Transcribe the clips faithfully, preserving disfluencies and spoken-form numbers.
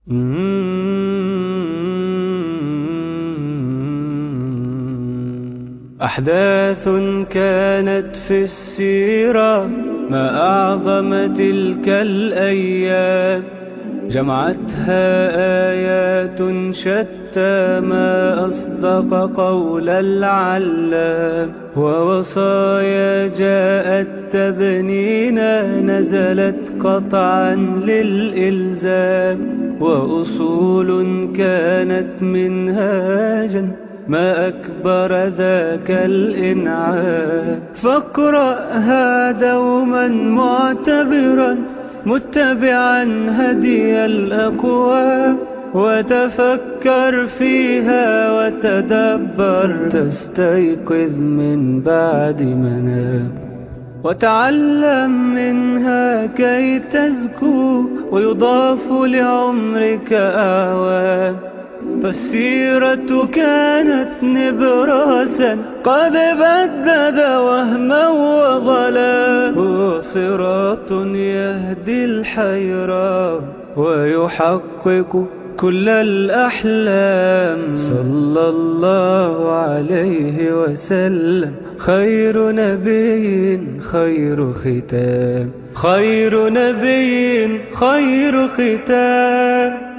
أحداث كانت في السيرة، ما أعظم تلك الأيام، جمعتها آيات شتى، ما أصدق قول العلام، ووصايا جاءت تبنينا، نزلت قطعا للإلزام، وأصول كانت منهاجا، ما أكبر ذاك الإنعام. فاقرأها دوما معتبرا، متبعا هدي الأقوام، وتفكر فيها وتدبر، تستيقظ من بعد منام، وتعلم منها كي تزكو، ويضاف لعمرك أعوام. فالسيرة كانت نبراسا، قد بدد وهما وظلا، هو صراط يهدي الحيرة، ويحقق كل الأحلام. صلى الله عليه وسلم، خير نبي خير ختام، خير نبي خير ختام.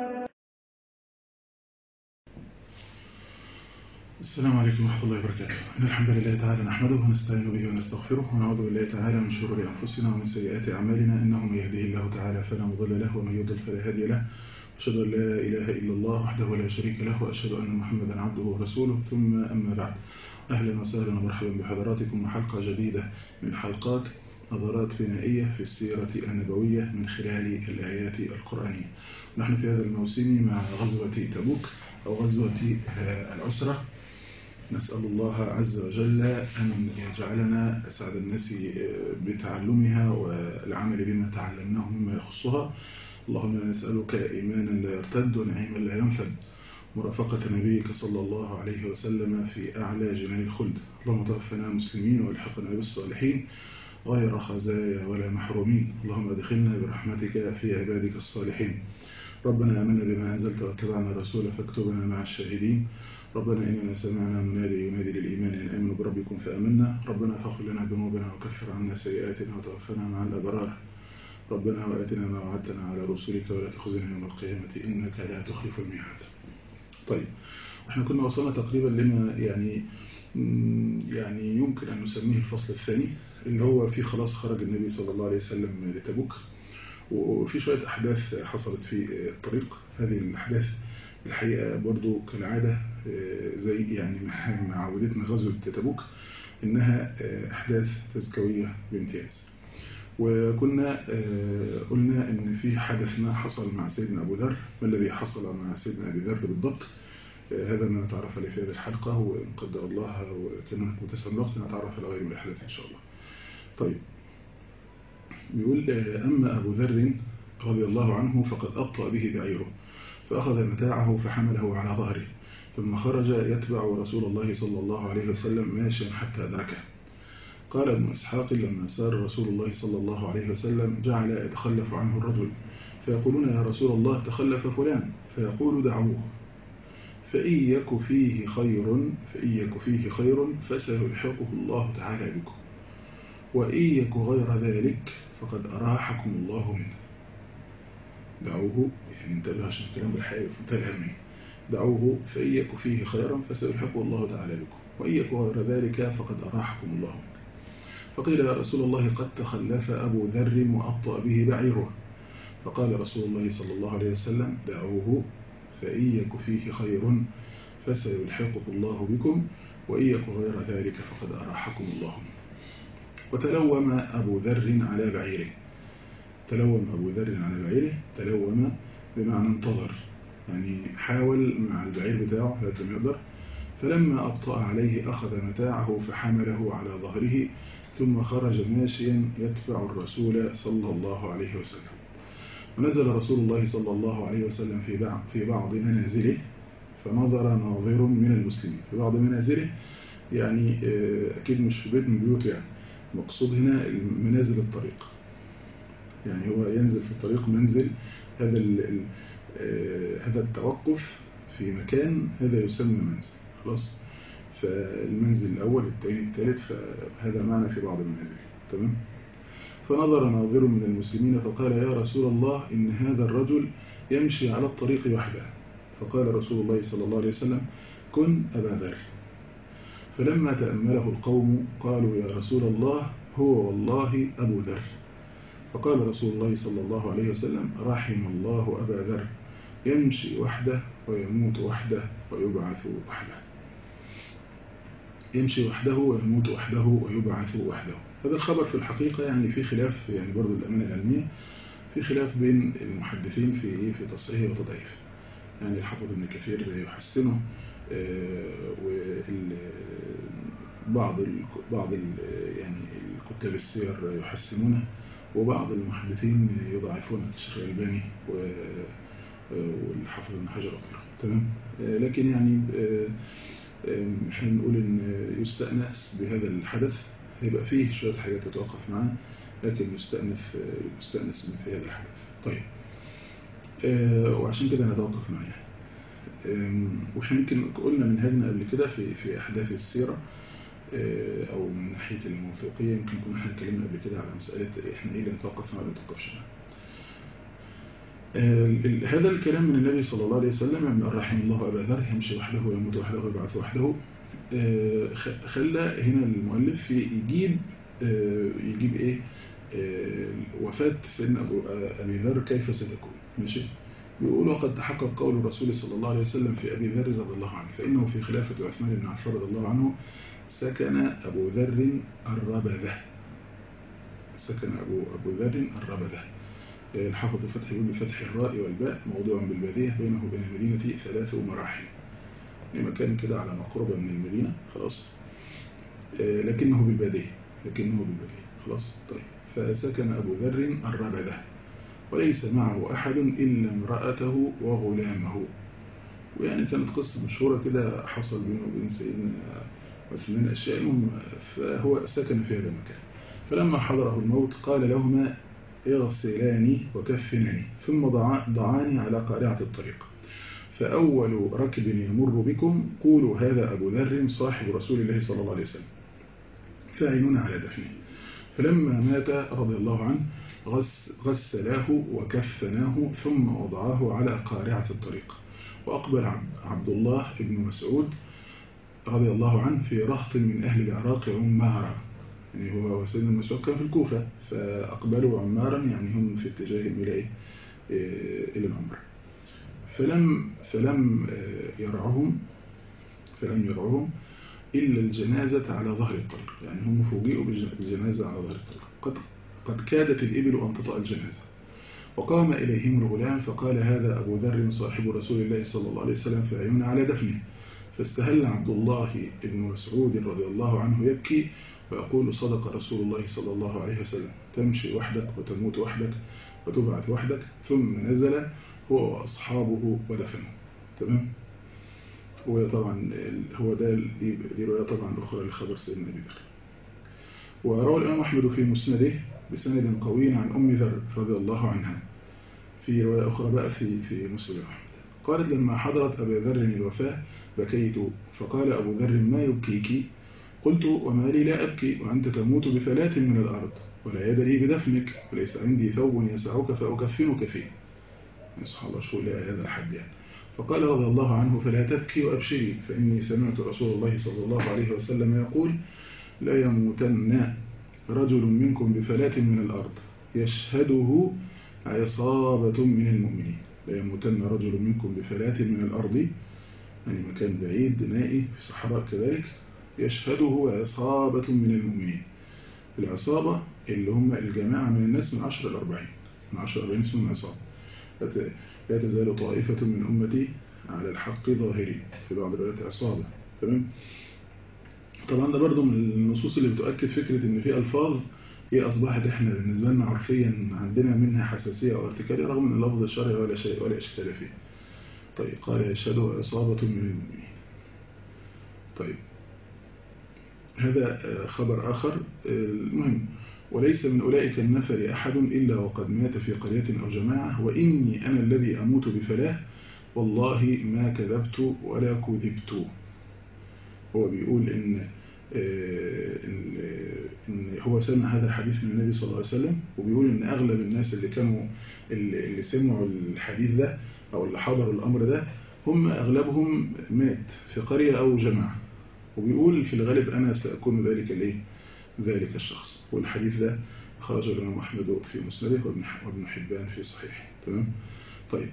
السلام عليكم ورحمة الله وبركاته. إن الحمد لله تعالى نحمده ونستعين به ونستغفره، ونعوذ بالله تعالى من شرور أنفسنا ومن سيئات أعمالنا، إنه من يهده الله تعالى فلا مضل له، ومن يضلل فلا هادي له. أشهد أن لا إله إلا الله وحده لا شريك له، وأشهد أن محمدا عبده ورسوله، ثم أما بعد. أهلا وسهلا ومرحبا بحضراتكم وحلقة جديدة من حلقات نظرات بنائية في السيرة النبوية من خلال الآيات القرآنية. نحن في هذا الموسم مع غزوة تبوك أو غزوة العسرة. نسأل الله عز وجل أن يجعلنا أسعد الناس بتعلمها والعمل بما تعلمناه مما يخصها. اللهم نسألك إيمانا لا يرتد ونعيما لا ينفد، مرافقة نبيك صلى الله عليه وسلم في أعلى جنان الخلد. اللهم توفنا مسلمين والحقنا بالصالحين غير خزايا ولا محرومين. اللهم ادخلنا برحمتك في عبادك الصالحين. ربنا آمنا بما أنزلت واتبعنا الرسول فاكتبنا مع الشاهدين. ربنا إننا سمعنا منادي ينادي للإيمان أن آمنوا بربكم فآمنا. ربنا فاغفر لنا ذنوبنا وكفر عنا سيئاتنا وتوفنا مع الأبرار. ربنا وآتنا ما وعدتنا على رسلك ولا تخزنا يوم القيامة إنك لا تخلف الميعاد. طيب، احنا كنا وصلنا تقريبا لما يعني يعني يمكن أن نسميه الفصل الثاني، اللي هو فيه خلاص خرج النبي صلى الله عليه وسلم لتبوك، وفي شوية أحداث حصلت في الطريق. هذه الأحداث الحقيقة برضو كالعادة زي يعني مع عودتنا غزوة تبوك إنها أحداث تزكوية بامتياز. وكنا قلنا إن في حدث ما حصل مع سيدنا أبو ذر. ما الذي حصل مع سيدنا أبي ذر بالضبط؟ هذا ما نتعرف عليه في هذه الحلقة، وإن قدر الله وكان متسع الوقت نتعرف على غير من الأحداث إن شاء الله. طيب، بيقول أما أبو ذر رضي الله عنه فقد أبطأ به بعيره، فأخذ متاعه فحمله على ظهره، ثم خرج يتبع رسول الله صلى الله عليه وسلم ماشيا حتى أدركه. قال ابن إسحاق: لما سار رسول الله صلى الله عليه وسلم جعل يتخلف عنه الرجل، فيقولون: يا رسول الله تخلف فلان، فيقول: دعوه، فإن يك فيه خير فإن يك فيه خير فسيلحقه الله تعالى بكم، وإن يك غير ذلك فقد أراحكم الله منه. دعوه، يعني انتبه عشان الكلام بالحقيقة في منتهى الأهمية. دعوه فإن يك فيه خيرا فسيلحقه الله تعالى بكم، وإن يك غير ذلك فقد أراحكم الله منه. فقيل: يا رسول الله قد تخلف أبو ذر وأبطأ به بعيره. فقال رسول الله صلى الله عليه وسلم: دعوه فإن يك فيه خير فسيلحقه الله بكم، وإن يك غير ذلك فقد أراحكم الله منه. وتلوم أبو ذر على بعيره. تلوم أبو ذر على بعيره، تلوم بمعنى انتظر، يعني حاول مع البعير بتاعه لم يقدر. فلما أبطأ عليه أخذ متاعه فحمله على ظهره، ثم خرج ماشيا يتبع الرسول صلى الله عليه وسلم. ونزل رسول الله صلى الله عليه وسلم في بعض في بعض منازله، فنظر ناظر من المسلمين. في بعض منازله يعني أكيد مش في بيت من بيوته، يعني مقصود هنا منازل الطريق، يعني هو ينزل في الطريق منزل هذا هذا التوقف في مكان هذا يسمى منزل. خلاص، فالمنزل الأول الثاني الثالث، فهذا معنى في بعض المنازل. تمام. فنظر ناظر من المسلمين فقال يا رسول الله إن هذا الرجل يمشي على الطريق وحده. فقال رسول الله صلى الله عليه وسلم كن أبا ذر. فلما تأمله القوم قالوا يا رسول الله هو والله أبو ذر. فقال رسول الله صلى الله عليه وسلم رحم الله أبا ذر يمشي وحده ويموت وحده ويبعث وحده. يمشي وحده ويموت وحده ويبعث وحده. هذا الخبر في الحقيقة يعني في خلاف، يعني برضو الأمانة العلمية في خلاف بين المحدثين في في تصحيح وتضعيف. يعني الحافظ ابن كثير يحسنه، وبعض بعض يعني الكتاب السير يحسنونه، وبعض المحدثين يضعفونه كالشيخ الألباني والحافظ ابن حجر وغيره. تمام. لكن يعني احنا نقول ان يستأنس بهذا الحدث، هيبقى فيه شوية حاجات تتوقف معاه، لكن يستأنس يستأنس من في هذا الحدث. طيب، وعشان كده نتوقف معاه. واحنا يمكن قلنا منهجنا قبل كده في في احداث السيره او من ناحيه الموثوقيه، يمكن كنا احنا اتكلمنا قبل كده على مساله احنا ايه اللي نتوقف معاه ولا ما نتوقفش معاه. هذا الكلام من النبي صلى الله عليه وسلم من رحم الله ابا ذر يمشي وحده ويموت وحده ويبعث وحده، خلى هنا المؤلف يجيب يجيب ايه وفاه سيدنا ابي ذر كيف ستكون. ماشي. بيقول وقد تحقق قول الرسول صلى الله عليه وسلم في أبي ذر رضي الله عنه فإنه في خلافة عثمان بن عفان رضي الله عنه سكن أبو ذر الربذة. سكن أبو أبو ذر الربذة. الحافظ الفتح يقول بفتح الراء والباء موضوع بالبادية بينه وبين المدينة ثلاث مراحل. مكان كده على مقربة من المدينة. خلاص، لكنه بالبادية لكنه بالبادية خلاص. طيب، فسكن أبو ذر الربذة وليس معه أحد إلا امرأته وغلامه. ويعني كانت قصة مشهورة كده حصل بينه وبين سيدنا عثمان أشياء، فهو سكن في هذا المكان. فلما حضره الموت قال لهما اغسلاني وكفناني ثم ضعاني على قارعة الطريق، فأول ركب يمر بكم قولوا هذا أبو ذر صاحب رسول الله صلى الله عليه وسلم فاعينون على دفنه. فلما مات رضي الله عنه غسلاه وكفناه ثم وضعاه على قارعة الطريق. وأقبل عبد الله بن مسعود رضي الله عنه في رهط من أهل العراق عمارا. يعني هو وسيدنا مسعود كان في الكوفة، فأقبلوا عمارا يعني هم في اتجاه إلى إلى العمر. فلم فلم يرعهم فلم يرعهم إلا الجنازة على ظهر الطريق. يعني هم فوجئوا بالجنازة على ظهر الطريق. قد قد كادت الإبل أن تطأ الجنازة. وقام إليهم الغلام فقال هذا أبو ذر صاحب رسول الله صلى الله عليه وسلم فاعينون على دفنه. فاستهل عبد الله بن مسعود رضي الله عنه يبكي ويقول صدق رسول الله صلى الله عليه وسلم تمشي وحدك وتموت وحدك وتبعث وحدك. ثم نزل هو وأصحابه ودفنه. تمام. هو طبعا هو ده دي رواية طبعا أخرى لخبر سيدنا أبي ذر. وروى الإمام أحمد في مسنده بسند قوي عن أم ذر رضي الله عنها في رواية أخرى بقى في في مسلم أحمد قالت لما حضرت أبي ذر الوفاة بكيت فقال أبو ذر ما يبكيك؟ قلت وما لي لا أبكي وأنت تموت بفلاة من الأرض ولا يد لي بدفنك وليس عندي ثوب يسعك فأكفنك فيه. سبحان الله، شو لا هذا الحد يعني. فقال رضي الله عنه فلا تبكي وأبشري فإني سمعت رسول الله صلى الله عليه وسلم يقول لا يموتن رجل منكم بفلاة من الأرض يشهده عصابة من المؤمنين. لا يموتن رجل منكم بفلاة من الأرض، يعني مكان بعيد نائي في صحراء كذلك، يشهده عصابة من المؤمنين. العصابة اللي هم الجماعة من الناس من عشر الأربعين من عشر الأربعين اسمهم عصابة. لا تزال طائفة من أمتي على الحق ظاهرين، في بعض الروايات عصابة. تمام. طبعا ده برضو من النصوص اللي بتؤكد فكرة ان في ألفاظ هي أصبحت احنا بالنسبة لنا عرفيا عندنا منها حساسية أو ارتكالية رغم ان اللفظ الشرعي ولا شيء ولا إشكال فيه. طيب، قال يشهد عصابة من المؤمنين. طيب، هذا خبر آخر. المهم وليس من أولئك النفر أحد إلا وقد مات في قرية أو جماعة، وإني أنا الذي أموت بفلاه والله ما كذبت ولا كذبت. هو بيقول إن, إن هو سمع هذا الحديث من النبي صلى الله عليه وسلم، وبيقول إن أغلب الناس اللي كانوا اللي سمعوا الحديث ده أو اللي حضروا الأمر ده هم أغلبهم مات في قرية أو جماعة، وبيقول في الغالب أنا سأكون ذلك الإيه؟ ذلك الشخص. والحديث ده خرج الإمام أحمد في مسنده وابن حبان في صحيحه. تمام. طيب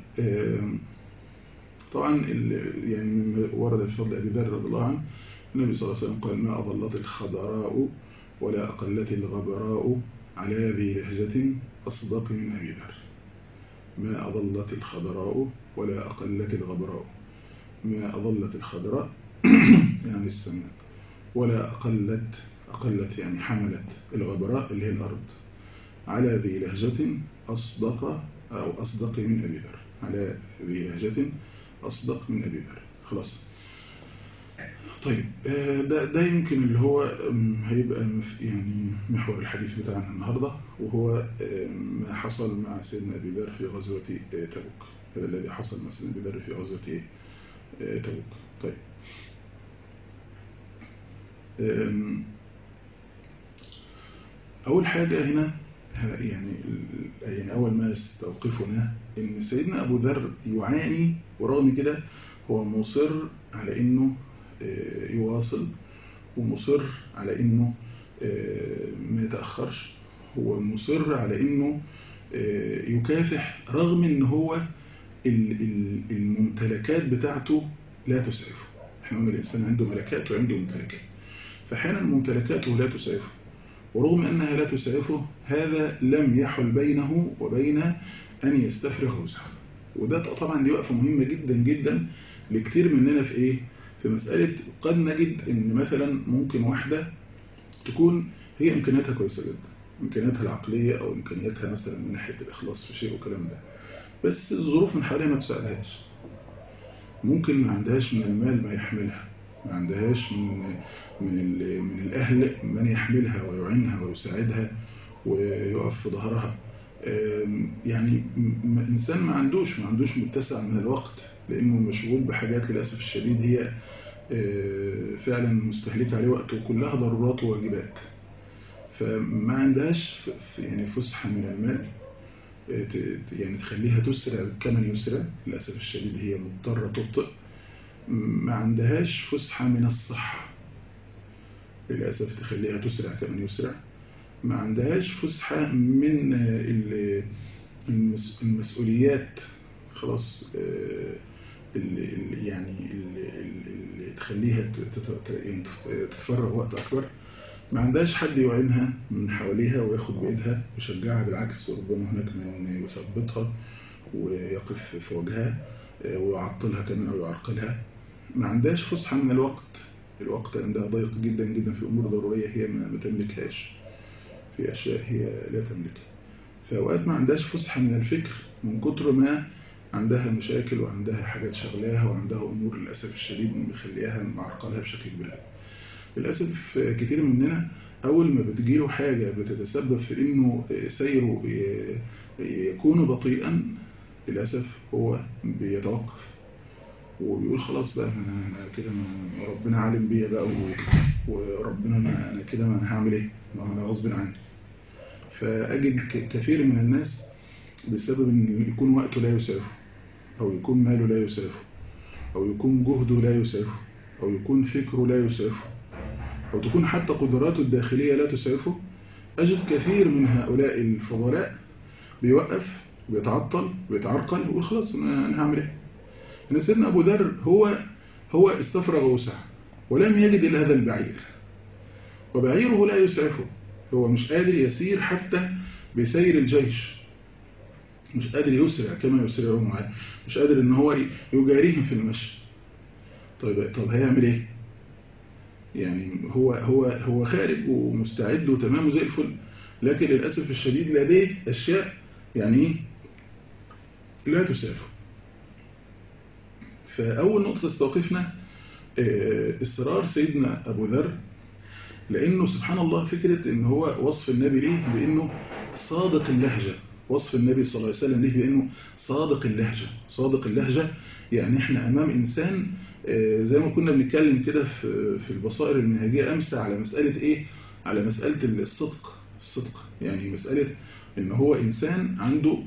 طبعا يعني ورد في فضل أبي ذر رضي الله عنه النبي صلى الله عليه وسلم قال ما أضلت الخضراء ولا أقلت الغبراء على ذي لهجة أصدق من أبي ذر. ما أضلت الخضراء ولا أقلت الغبراء. ما أضلت الخضراء يعني السماء، ولا أقلت أقلت يعني حملت الغبراء اللي هي الأرض على ذي لهجة أصدق أو أصدق من أبي ذر. على ذي لهجة أصدق من أبي ذر. خلاص. طيب ده, ده يمكن اللي هو هيبقى يعني محور الحديث بتاعنا النهاردة، وهو ما حصل مع سيدنا أبي ذر في غزوة تبوك. هذا الذي حصل مع سيدنا أبي ذر في غزوة تبوك. طيب أول حاجة هنا يعني يعني أول ما يستوقفنا إن سيدنا أبو ذر يعاني، ورغم كده هو مصر على إنه يواصل، ومصر على إنه ما يتأخرش، هو مصر على إنه يكافح رغم إن هو الممتلكات بتاعته لا تسعفه. احنا قلنا الإنسان عنده ملكات وعنده ممتلكات، فحين ممتلكاته لا تسعفه، ورغم أنها لا تسعفه هذا لم يحل بينه وبين أن يستفرغ وسعه. وده طبعا دي وقفة مهمة جدا جدا لكتير مننا في إيه؟ في مسألة قد نجد إن مثلا ممكن واحدة تكون هي إمكانياتها كويسة جدا، إمكانياتها العقلية أو إمكانياتها مثلا من ناحية الإخلاص في شيء وكلام ده، بس الظروف من حواليها ما تساعدهاش. ممكن ما عندهاش من المال ما يحملها، ما عندهاش من من من الأهل من يحملها ويعينها ويساعدها ويقف في ظهرها. يعني إنسان ما عندوش ما عندوش متسع من الوقت، لأنه مشغول بحاجات للأسف الشديد هي فعلا مستهلكة عليه وقته وكلها ضرورات وواجبات، فما عندهاش يعني فسحة من المال يعني تخليها تسرع كمن يسرع. للأسف الشديد هي مضطرة تبطئ. ما عندهاش فسحة من الصحة، للأسف تخليها تسرع كمن يسرع. ما عندهاش فسحة من المسؤوليات خلاص اللي يعني اللي تخليها تتفرغ وقت أكبر. ما عندهاش حد يعينها من حواليها وياخد بإيدها ويشجعها، بالعكس ربما هناك من يثبطها ويقف في وجهها ويعطلها كمان أو يعرقلها. ما عندهاش فسحة من الوقت، الوقت عندها ضيق جدا جدا في أمور ضرورية هي ما تملكهاش، في أشياء هي لا تملكها. فأوقات ما عندهاش فسحة من الفكر من كتر ما عندها مشاكل وعندها حاجات شغلاها وعندها أمور للأسف الشديد مخليها معرقلها بشكل كبير. للأسف كتير مننا أول ما بتجيله حاجة بتتسبب في إنه سيره يكون بطيئا، للأسف هو بيتوقف وبيقول خلاص بقى أنا كده ربنا عالم بيا بقى وربنا أنا كده ما هعمل إيه، ما أنا غصب عني. فأجد كثير من الناس بسبب إن يكون وقته لا يسعفه، أو يكون ماله لا يسعفه، أو يكون جهده لا يسعفه، أو يكون فكره لا يسعفه، أو تكون حتى قدراته الداخلية لا تسعفه. أجد كثير من هؤلاء الفضلاء بيوقف وبيتعطل وبيتعرقل ويقول خلاص أنا هعمل إيه. أن سيدنا أبو ذر هو هو استفرغ وسعه ولم يجد إلا هذا البعير، وبعيره لا يسعفه. هو مش قادر يسير حتى بسير الجيش، مش قادر يسرع كما يسرعون معاه، مش قادر إن هو يجاريهم في المشي. طيب طب هيعمل إيه؟ يعني هو هو هو خارج ومستعد وتمام زي الفل، لكن للأسف الشديد لديه أشياء يعني لا تسعفه. فأول نقطة تستوقفنا إصرار سيدنا أبو ذر لأنه سبحان الله فكرة إن هو وصف النبي ليه بأنه صادق اللهجة. وصف النبي صلى الله عليه وسلم ليه بأنه صادق اللهجة. صادق اللهجة يعني إحنا أمام إنسان زي ما كنا بنتكلم كده في في البصائر المنهجية أمس على مسألة إيه؟ على مسألة الصدق. الصدق يعني مسألة إن هو إنسان عنده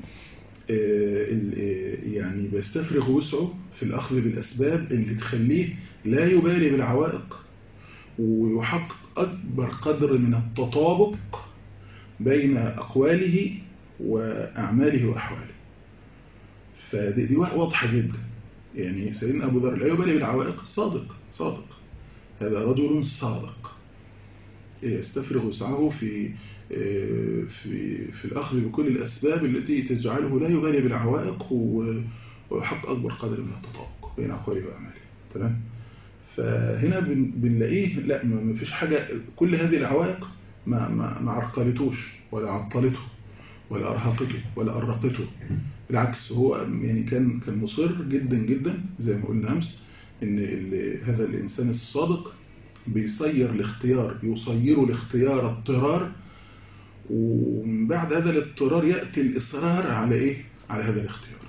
يعني بيستفرغ وسعه في الأخذ بالأسباب اللي تخليه لا يبالي بالعوائق، ويحقق أكبر قدر من التطابق بين أقواله وأعماله وأحواله. فدي واضحة جدا. يعني سيدنا أبو ذر لا يبالي بالعوائق، صادق صادق هذا رجل صادق يستفرغ وسعه في في في الأخذ بكل الأسباب التي تجعله لا يبالي بالعوائق، ويحقق أكبر قدر من التطابق بين أقواله وأعماله. تمام. فهنا بنلاقيه لا ما فيش حاجة، كل هذه العوائق ما ما ما عرقلتوش ولا عطلته ولا أرهقته ولا أرقته. بالعكس هو يعني كان كان مصر جدا جدا زي ما قلنا أمس إن هذا الإنسان الصادق بيصير الاختيار يصير الاختيار اضطرار، ومن بعد هذا الاضطرار يأتي الإصرار على إيه؟ على هذا الاختيار.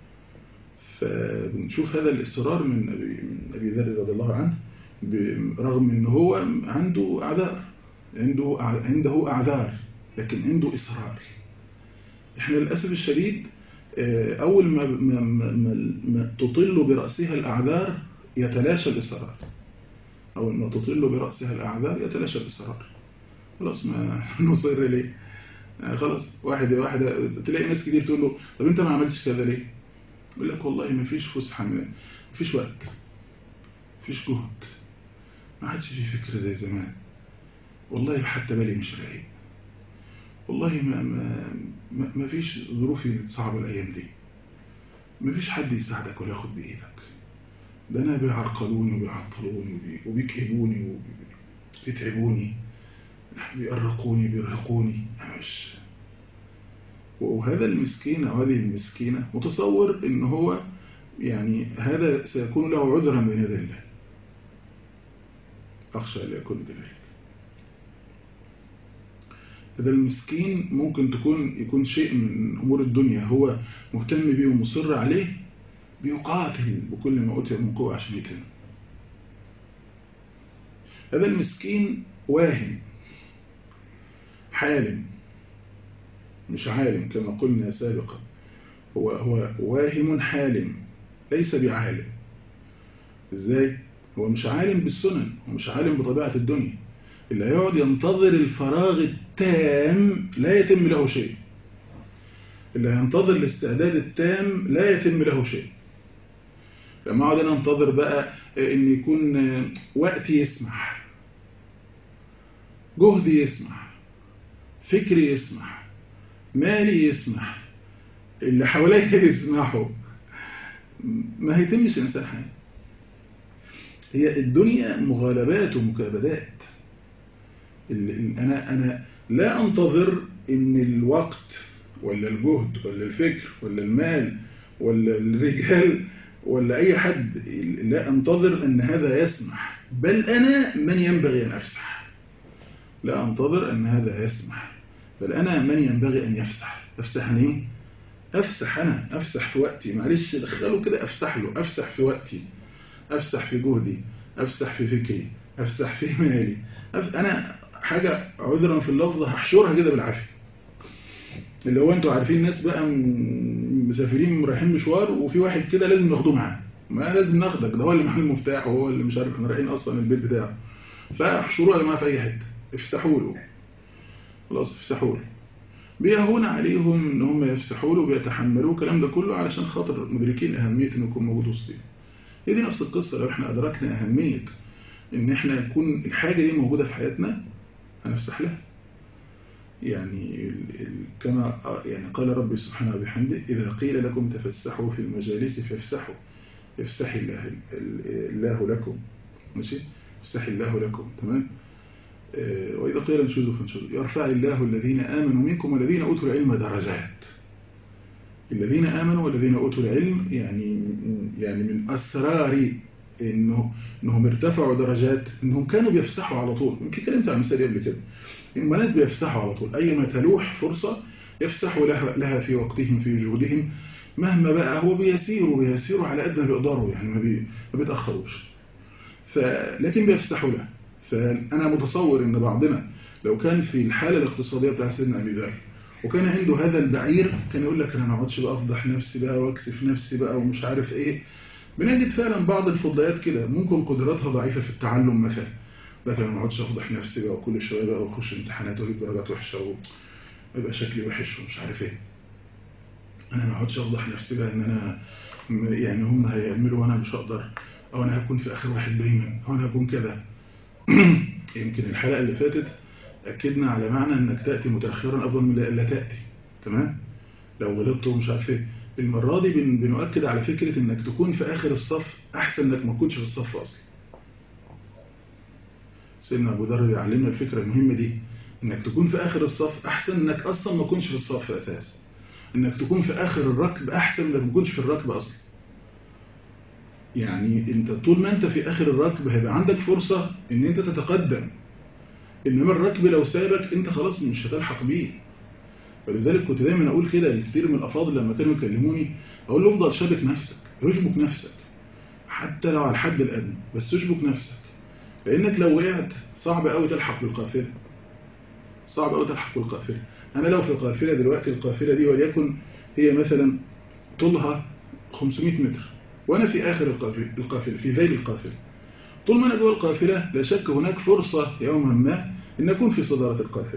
فبنشوف هذا الإصرار من أبي, من أبي ذر رضي الله عنه، رغم أنه هو عنده أعذار عنده عنده أعذار لكن عنده إصرار. إحنا للأسف الشديد أول ما, ما, ما, ما تطل برأسها الأعذار يتلاشى الإصرار. أول ما تطل برأسها الأعذار يتلاشى الإصرار. خلاص ما نصير ليه؟ خلاص واحد واحد تلاقي ناس كتير تقول له طب أنت ما عملتش كذا ليه؟ يقول لك والله ما فيش فسحة، ما فيش وقت، ما فيش جهد، ما عادش في فكرة زي زمان، والله حتى بالي مش رايق، والله ما ما ما, ما فيش ظروفي صعبة الأيام دي، ما فيش حد يساعدك ولا ياخد بإيدك، ده أنا بيعرقلوني وبيعطلوني وبيكئبوني وبيتعبوني، بيأرقوني بيرهقوني. مش وهذا المسكين أو هذه المسكينة متصور إن هو يعني هذا سيكون له عذرا بين يدي الله. أخشى أن يكون كذلك. هذا المسكين ممكن تكون يكون شيء من أمور الدنيا هو مهتم به ومصر عليه، بيقاتل بكل ما أوتي من قوة عشان يتم. هذا المسكين واهم حالم مش عالم كما قلنا سابقا، هو هو واهم حالم ليس بعالم. ازاي؟ هو مش عالم بالسنن ومش عالم بطبيعة الدنيا. اللي يقعد ينتظر الفراغ التام لا يتم له شيء، اللي ينتظر الاستعداد التام لا يتم له شيء. لما اقعد انا انتظر بقى ان يكون وقتي يسمح، جهدي يسمح، فكري يسمح، مالي يسمح، اللي حواليا يسمحوا، ما هيتمش إنسان حاجة. هي الدنيا مغالبات ومكابدات. أنا أنا لا أنتظر إن الوقت ولا الجهد ولا الفكر ولا المال ولا الرجال ولا أي حد، لا أنتظر أن هذا يسمح، بل أنا من ينبغي أن أفسح. لا أنتظر أن هذا يسمح، بل أنا من ينبغي أن يفسح. أفسح أنا أفسح أنا أفسح في وقتي، معلش دخلوا كده أفسح له، أفسح في وقتي، أفسح في جهدي، أفسح في فكري، أفسح في مالي. أف... أنا حاجة عذرا في اللفظ هحشرها كده بالعافية، اللي هو أنتوا عارفين ناس بقى مسافرين رايحين مشوار وفي واحد كده لازم ناخدوه معاه، ما لازم ناخدك، ده هو اللي معاه المفتاح وهو اللي مش عارف احنا رايحين أصلا البيت بتاعه، فاحشروه يا جماعة في أي حتة، افسحوا له، خلاص افسحوا له. بيهون عليهم ان هم يفسحوا له وبيتحملوا الكلام ده كله علشان خاطر مدركين اهميه انه يكون موجود وسطهم. هي دي نفس القصه، لو احنا ادركنا اهميه ان احنا يكون الحاجه دي موجوده في حياتنا هنفسح لها. يعني كما يعني قال ربي سبحانه وبحمده اذا قيل لكم تفسحوا في المجالس فافسحوا يفسح الله الله لكم، ماشي، يفسح الله لكم. تمام. وإذا قيل انشزوا فانشزوا يرفع الله الذين آمنوا منكم والذين أوتوا العلم درجات. الذين آمنوا والذين أوتوا العلم يعني يعني من أسرار انه انهم ارتفعوا درجات، انهم كانوا بيفسحوا على طول. يمكن كلمت عن مثال قبل كده، إنما ناس بيفسحوا على طول، ايما تلوح فرصه يفسحوا لها لها في وقتهم في جهودهم، مهما بقى هو بيسيروا بيسيروا على قد ما بيقدروا، يعني ما, بي... ما بيتاخروش، ف... لكن بيفسحوا لها. فانا متصور ان بعضنا لو كان في الحاله الاقتصاديه بتاع سيدنا ابي ذر وكان عنده هذا البعير، كان يقول لك انا ما اقعدش بقى افضح نفسي بقى واكسف نفسي بقى ومش عارف ايه. بنجد فعلا بعض الفضليات كده ممكن قدراتها ضعيفه في التعلم، مثلا مثلا ما اقعدش افضح نفسي بقى وكل شويه بقى واخش امتحانات واجيب درجات وحشه ويبقى شكلي وحش ومش عارف ايه. انا ما اقعدش افضح نفسي بقى ان انا يعني هم هيعملوا وانا مش هقدر، او انا هكون في اخر واحد دايما، او انا هكون كذا. يمكن الحلقه اللي فاتت اكدنا على معنى انك تاتي متاخرا افضل من لا تاتي، تمام؟ لو غلطت ومش عارف ايه. المره دي بن بنؤكد على فكره انك تكون في اخر الصف احسن انك ما تكونش في الصف اصلا. سيدنا ابو ذر بيعلمنا الفكره المهمه دي، انك تكون في اخر الصف احسن انك اصلا ما تكونش في الصف اساسا. انك تكون في اخر الركب احسن انك ما تكونش في الركب اصلا. يعني انت طول ما انت في اخر الركب هيبقى عندك فرصه ان انت تتقدم، انما الركب لو سابك انت خلاص مش هتلحق بيه. ولذلك كنت دايما اقول كده لكثير من الافاضل لما كانوا يكلموني، اقول له افضل شابك نفسك، اشبك نفسك حتى لو على الحد الادنى، بس اشبك نفسك، لانك لو وقعت صعب قوي تلحق بالقافله، صعب قوي تلحق بالقافله. انا لو في قافله دلوقتي، القافله دي وليكن هي مثلا طولها خمسمائة متر، وانا في اخر القافله القافله في ذيل القافله، طول ما انا جوه القافله لا شك هناك فرصه يوما ما ان اكون في صداره القافله.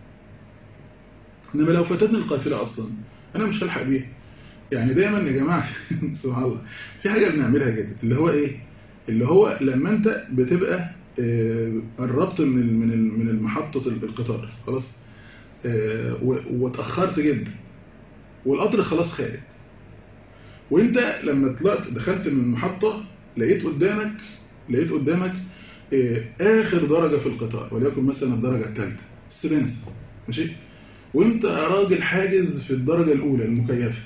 انما لو فاتتني القافله اصلا انا مش هلحق بيها. يعني دايما يا جماعه سبحان الله في حاجه بنعملها كده، اللي هو ايه؟ اللي هو لما انت بتبقى قربت من من من المحطه القطار خلاص، واتاخرت جدا والقطر خلاص خارج، وانت لما طلعت دخلت من المحطه لقيت قدامك لقيت قدامك اخر درجه في القطار، وليكن مثلا الدرجه الثالثه السيرنس، ماشي؟ وانت راجل حاجز في الدرجه الاولى المكيفه،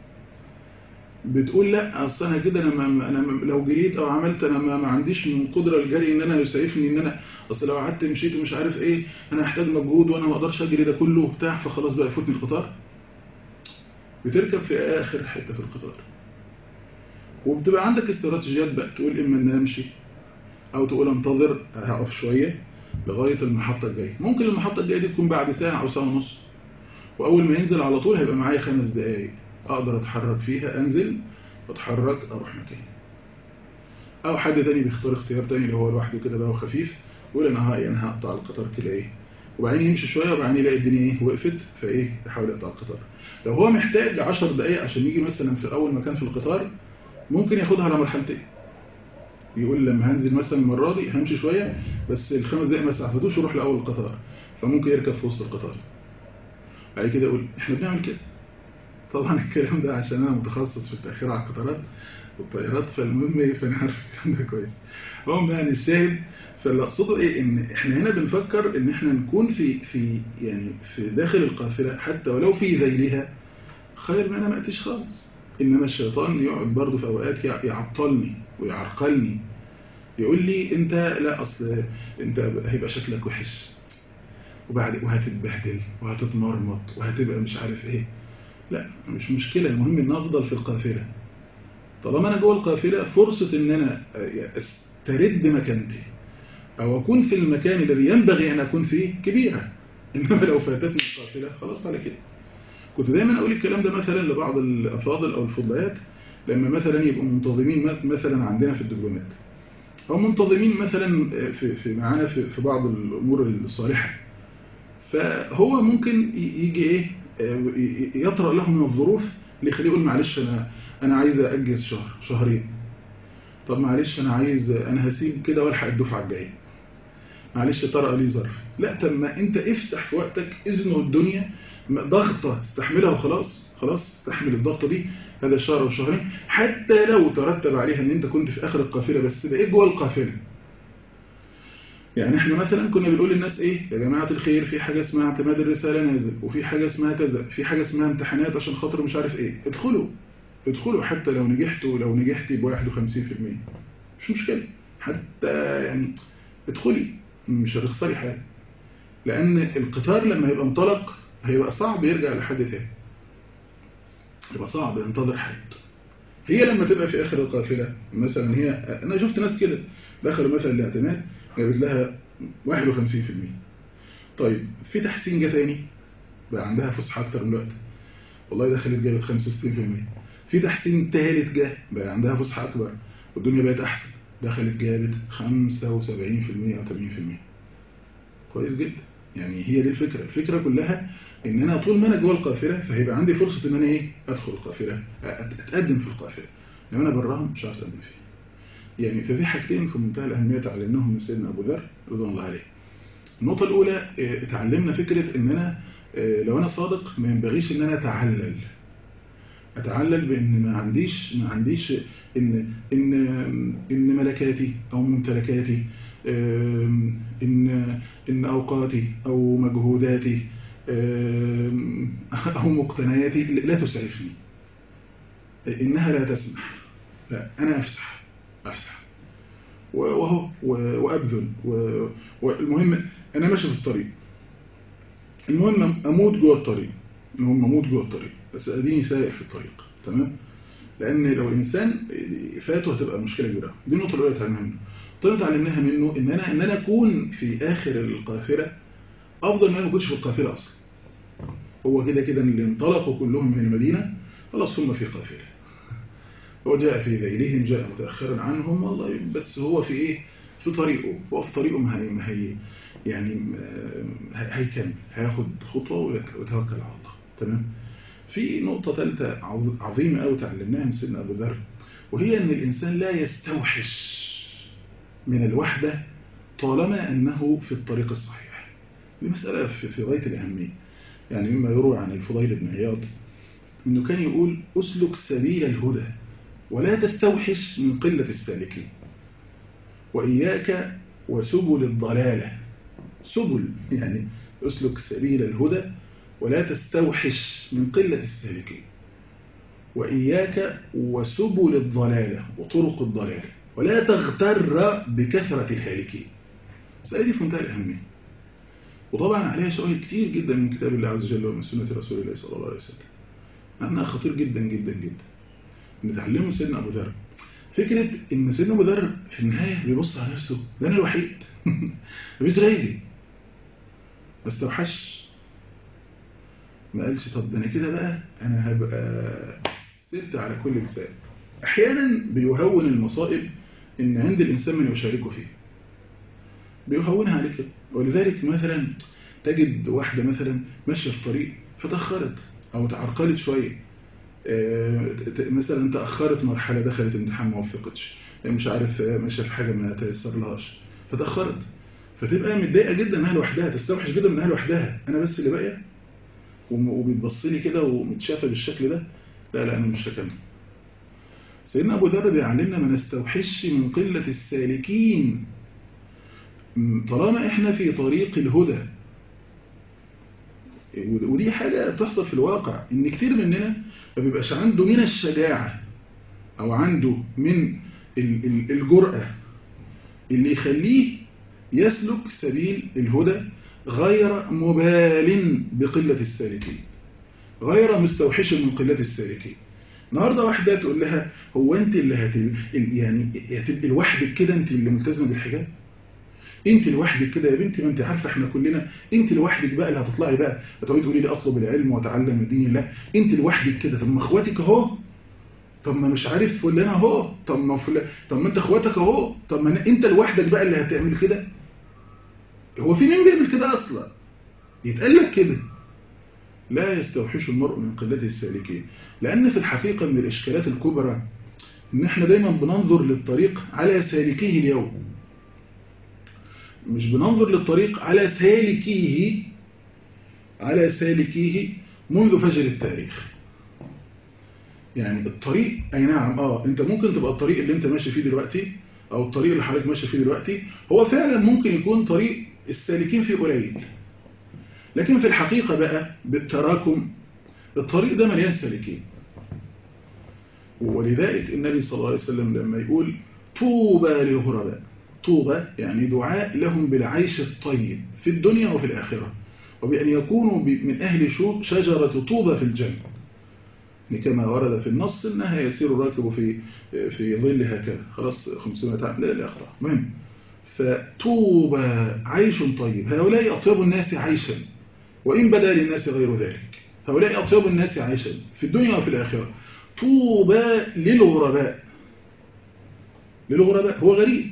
بتقول لا اصل انا كده انا ما انا لو جريت او عملت انا ما, ما عنديش من قدره الجري ان انا يسعفني ان انا اصل لو قعدت مشيت ومش عارف ايه انا هحتاج مجهود وانا ما اقدرش اجري ده كله وبتاع، فخلاص بقى يفوتني القطار. بتركب في اخر حته في القطار، وبتبقى عندك استراتيجيات بقى، تقول اما ان امشي او تقول انتظر هقف شويه لغايه المحطه الجايه. ممكن المحطه الجايه دي تكون بعد ساعه او ساعه ونص، واول ما ينزل على طول هيبقى معايا خمس دقائق اقدر اتحرك فيها، انزل اتحرك اروح مكاني. او حد تاني بيختار اختيار تاني اللي هو لوحده كده بقى وخفيف، يقول انا هاي انا هقطع القطار كده ايه، وبعدين يمشي شويه وبعدين يلاقي الدنيا ايه وقفت، فايه يحاول يقطع القطار. لو هو محتاج عشر دقائق عشان يجي مثلا في اول مكان في القطار، ممكن ياخدها على مرحلتين. يقول لما هنزل مثلا المره دي همشي شويه بس الخمس دقائق ما سعفتوش يروح لاول القطار، فممكن يركب في وسط القطار. بعد كده يقول احنا بنعمل كده. طبعا الكلام ده عشان انا متخصص في التاخير على القطارات والطائرات، فالمهم ايه، فانا عارف الكلام ده كويس. المهم يعني الشاهد، فاللي اقصده ايه، ان احنا هنا بنفكر ان احنا نكون في في يعني في داخل القافله حتى ولو في ذيلها خير ما انا ما اتيش خالص. انما الشيطان يقعد برضه في اوقات يعطلني ويعرقلني، يقول لي انت لا اصل انت هيبقى شكلك وحش وبعد وهتتبهدل وهتتمرمط وهتبقى مش عارف ايه. لا مش مشكله، المهم ان افضل في القافله. طالما انا جوه القافله فرصه ان انا استرد مكانتي او اكون في المكان الذي ينبغي ان اكون فيه كبيره. انما لو فاتتني القافله خلاص على كده. كنت دايما اقول الكلام ده مثلا لبعض الافاضل او الفضليات لما مثلا يبقوا منتظمين مثلا عندنا في الدبلومات، او منتظمين مثلا في في معانا في في بعض الامور الصالحه، فهو ممكن يجي ايه يطرأ له من الظروف اللي يخليه يقول معلش انا انا عايز اجز شهر شهرين، طب معلش انا عايز انا هسيب كده والحق الدفعه الجايه، معلش طرأ لي ظرف. لا طب ما انت افسح في وقتك، اذنه الدنيا ضغطه استحملها وخلاص، خلاص استحمل الضغطه دي هذا الشهر والشهرين، حتى لو ترتب عليها ان انت كنت في اخر القافله بس بقيت جوه القافله. يعني احنا مثلا كنا بنقول للناس ايه يا جماعه الخير، في حاجه اسمها اعتماد الرساله نازل، وفي حاجه اسمها كذا، في حاجه اسمها امتحانات عشان خاطر مش عارف ايه، ادخلوا ادخلوا حتى لو نجحتوا لو نجحتي ب واحد وخمسين في المية مش مشكلة، حتى يعني ادخلي مش هتخسري حاجة، لأن القطار لما يبقى انطلق هيبقى صعب يرجع لحد تاني، يبقى صعب ينتظر حد. هي لما تبقى في آخر القافلة مثلا، هي أنا شفت ناس كده دخلوا مثلا الاعتماد جابت لها واحد وخمسين في المية، طيب في تحسين جه تاني بقى عندها فسحة أكتر من الوقت، والله دخلت جابت خمسة وستين في المية، في تحسين تالت جه بقى عندها فسحة أكبر والدنيا بقت أحسن، دخلت جابت خمسة وسبعين في المية أو ثمانين في المية. كويس جدا. يعني هي دي الفكرة، الفكرة كلها ان انا طول ما انا جوه القافله فهيبقى عندي فرصه ان انا ايه ادخل القافله، اتقدم في القافله. لو انا براهم مش عارف اتقدم فيها. يعني ففي حاجتين في منتهى الاهميه اتعلمناهم من سيدنا ابو ذر رضي الله عليه. النقطه الاولى اتعلمنا فكره ان انا لو انا صادق ما ينبغيش ان انا اتعلل اتعلل بان ما عنديش ما عنديش ان ان ان ملكاتي او ممتلكاتي، ان ان اوقاتي او مجهوداتي او مقتنياتي لا تسعفني، انها لا تسمح، لا انا افسح افسح وهو وابذل، والمهم انا ماشي في الطريق، المهم اموت جوه الطريق، المهم اموت جوه الطريق بس اديني سايق في الطريق، تمام؟ لان لو الانسان فاته هتبقى مشكله كبيره. دي النقطه الاولى اتعلمناها منه. طيب اتعلمناها منه ان انا ان انا اكون في اخر القافله افضل ما انا ما كنتش في القافله اصلا. هو كده كده اللي انطلقوا كلهم من المدينه خلاص هم في قافله، هو جاء في ليلهم جاء متاخرا عنهم والله، بس هو في ايه في طريقه، هو في طريقه ما هي ما هي يعني هيكمل هياخد خطوه ويتوكل على الله، تمام؟ في نقطة ثالثة عظيمة أوي تعلمناها من سيدنا أبو ذر، وهي أن الإنسان لا يستوحش من الوحدة طالما أنه في الطريق الصحيح. دي مسألة في غاية الأهمية. يعني مما يروى عن الفضيل بن عياض أنه كان يقول أسلك سبيل الهدى ولا تستوحش من قلة السالكين، وإياك وسبل الضلالة. سبل يعني أسلك سبيل الهدى ولا تستوحش من قلة السالكين، وإياك وسبل الضلالة وطرق الضلالة، ولا تغتر بكثرة الهالكين. السؤال دي في منتهى الأهمية، وطبعا عليها شواهد كتير جدا من كتاب الله عز وجل ومن سنة رسول الله صلى الله عليه وسلم، أنها خطير جدا جدا جدا نتعلمه سيدنا أبو ذر. فكرة إن سيدنا أبو ذر في النهاية بيبص على نفسه، ده أنا الوحيد مفيش غيري، ما استوحش، ما قالش طب ده أنا كده بقى أنا هبقى سبت على كل لسان. أحيانا بيهون المصائب إن عند الإنسان من يشاركه فيه، بيهونها عليك. ولذلك مثلا تجد واحدة مثلا ماشية في طريق فتأخرت أو تعرقلت شوية، مثلا تأخرت مرحلة، دخلت امتحان ما وفقتش، مش عارف ماشية في حاجة ما تيسر لهاش فتأخرت، فتبقى متضايقة جدا انها لوحدها، تستوحش جدا انها لوحدها، انا بس اللي باقيه وبيتبص لي كده ومتشافه بالشكل ده، لا لا انا مش هكمل. سيدنا ابو ذر بيعلمنا ما نستوحش من قلة السالكين طالما احنا في طريق الهدى. ودي حاجة بتحصل في الواقع، ان كتير مننا ما بيبقاش عنده من الشجاعة او عنده من الجرأة اللي يخليه يسلك سبيل الهدى غير مبال بقلة السالكين، غير مستوحش من قلة السالكين. النهاردة واحدة تقول لها هو انت اللي هتبقى يعني هتبقى لوحدك كده، انت اللي ملتزمة بالحجاب، انت لوحدك كده يا بنتي، ما انت عارفه احنا كلنا، انت لوحدك بقى اللي هتطلعي بقى هتقعدي تقولي لي اطلب العلم واتعلم الدين الله، انت لوحدك كده. طب ما اخواتك اهو، طب ما مش عارف فلان اهو، طب ما فلان، طب ما انت اخواتك اهو، طب ما انت لوحدك بقى اللي هتعمل كده. هو في مين بيعمل كده اصلا؟ يتقال لك كده. لا يستوحش المرء من قلة السالكين، لان في الحقيقة من الاشكالات الكبرى ان احنا دايما بننظر للطريق على سالكيه اليوم، مش بننظر للطريق على سالكيه على سالكيه منذ فجر التاريخ. يعني الطريق اي نعم اه انت ممكن تبقى الطريق اللي انت ماشي فيه دلوقتي او الطريق اللي حضرتك ماشي فيه دلوقتي هو فعلا ممكن يكون طريق السالكين فيه قليل، لكن في الحقيقة بقى بالتراكم الطريق ده مليان سالكين. ولذلك النبي صلى الله عليه وسلم لما يقول طوبى للغرباء. طوبى يعني دعاء لهم بالعيش الطيب في الدنيا وفي الآخرة، وبأن يكونوا من أهل شجرة طوبى في الجنة، كما ورد في النص أنها يسير الراكب في في ظلها كذا، خلاص خمسمائة عام، لا لا أخطأ. المهم، فطوبى عيش طيب، هؤلاء أطيب الناس عيشا وإن بدا للناس غير ذلك، هؤلاء أطيب الناس عيشا في الدنيا وفي الآخرة. طوبى للغرباء، للغرباء هو غريب.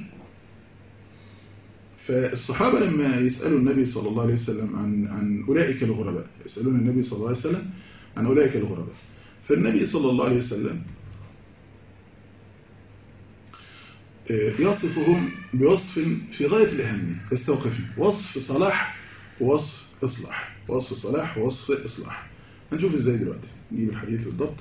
فالصحابة لما يسألوا النبي صلى الله عليه وسلم عن عن أولئك الغرباء، يسألون النبي صلى الله عليه وسلم عن أولئك الغرباء، فالنبي صلى الله عليه وسلم يصفهم بوصف في غاية الأهمية، يستوقفني، وصف صلاح ووصف إصلاح، وصف صلاح ووصف إصلاح. هنشوف إزاي دلوقتي، نجيب الحديث بالضبط.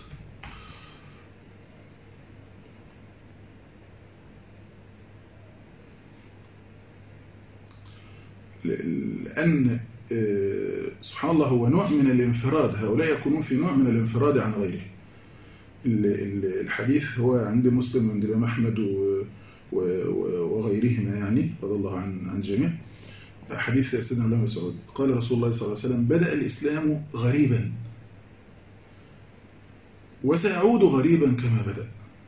لأن سبحان الله هو نوع من الانفراد، هؤلاء يكونون في نوع من الانفراد عن غيره. الحديث هو عند مسلم وعند الإمام أحمد وغيرهما يعني رضي الله عن عن جميع. حديث سيدنا ابن مسعود قال رسول الله صلى الله عليه وسلم: بدأ الإسلام غريبا وسيعود غريبا كما بدأ.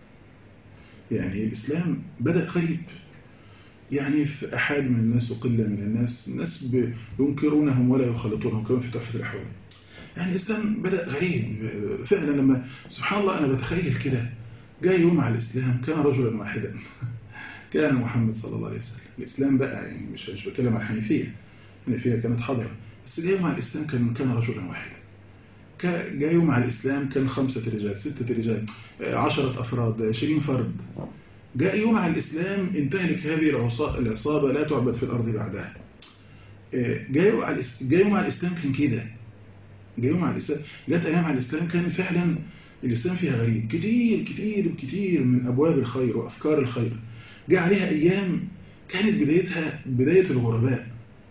يعني الإسلام بدأ غريب، يعني في أحد من الناس وقلة من الناس، الناس ينكرونهم ولا يخلطونهم كما في تحفة الأحوال. يعني الإسلام بدأ غريب فعلا. لما سبحان الله أنا بتخيل كده، جاء يوم على الإسلام كان رجلا واحدا كان محمد صلى الله عليه وسلم. الإسلام بقى يعني مش مش بتكلم عن الحنيفية، الحنيفية كانت حاضرة، بس جاء يوم على الإسلام كان كان رجلا واحدا. جاء يوم على الإسلام كان خمسة رجال، ستة رجال، عشرة أفراد، عشرين فرد. جاء يوم على الإسلام انتهلك هذه العصابة لا تعبد في الأرض بعدها. جاء يوم على الإسلام كان كده، جاء يوم على الإسلام، جاءت أيام على الإسلام كان فعلا الإسلام فيها غريب كتير كتير كتير من أبواب الخير وأفكار الخير. جاء عليها أيام كانت بدايتها بداية الغرباء،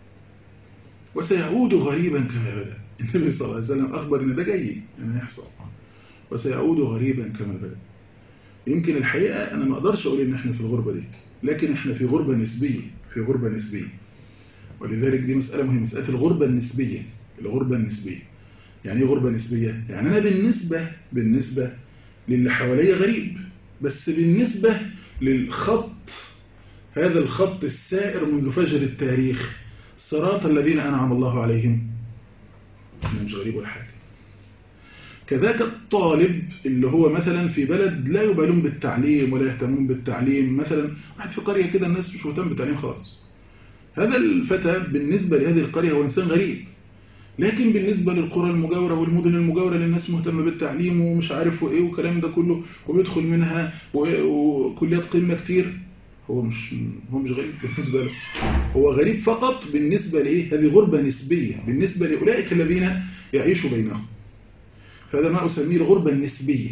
وسيعود غريبا كما بدأ. النبي صلى الله عليه وسلم أخبر إن ده جاي يعني يحصل، وسيعود غريبا كما بدأ. يمكن الحقيقة أنا ما أقدرش أقول إن إحنا في الغربة دي، لكن إحنا في غربة نسبية، في غربة نسبية. ولذلك دي مسألة مهمة، مسألة الغربة النسبية. الغربة النسبية يعني ايه غربة نسبية؟ يعني أنا بالنسبة بالنسبة للي حواليا غريب، بس بالنسبة للخط، هذا الخط السائر منذ فجر التاريخ، صراط الذين أنعم الله عليهم، أنا مش غريب ولا حاجة. كذاك الطالب اللي هو مثلا في بلد لا يبالون بالتعليم ولا يهتمون بالتعليم، مثلا واحد في قرية كده الناس مش مهتم بالتعليم خالص، هذا الفتى بالنسبة لهذه القرية هو إنسان غريب. لكن بالنسبة للقرى المجاورة والمدن المجاورة للناس مهتمة بالتعليم ومش عارف وإيه وكلام ده كله، وبيدخل منها وكليات قمة كتير، هو مش هو مش غريب بالنسبة له، هو غريب فقط بالنسبة لإيه؟ هذه غربة نسبية بالنسبة لأولئك الذين يعيشوا بينهم. فهذا ما أسميه الغربة النسبية.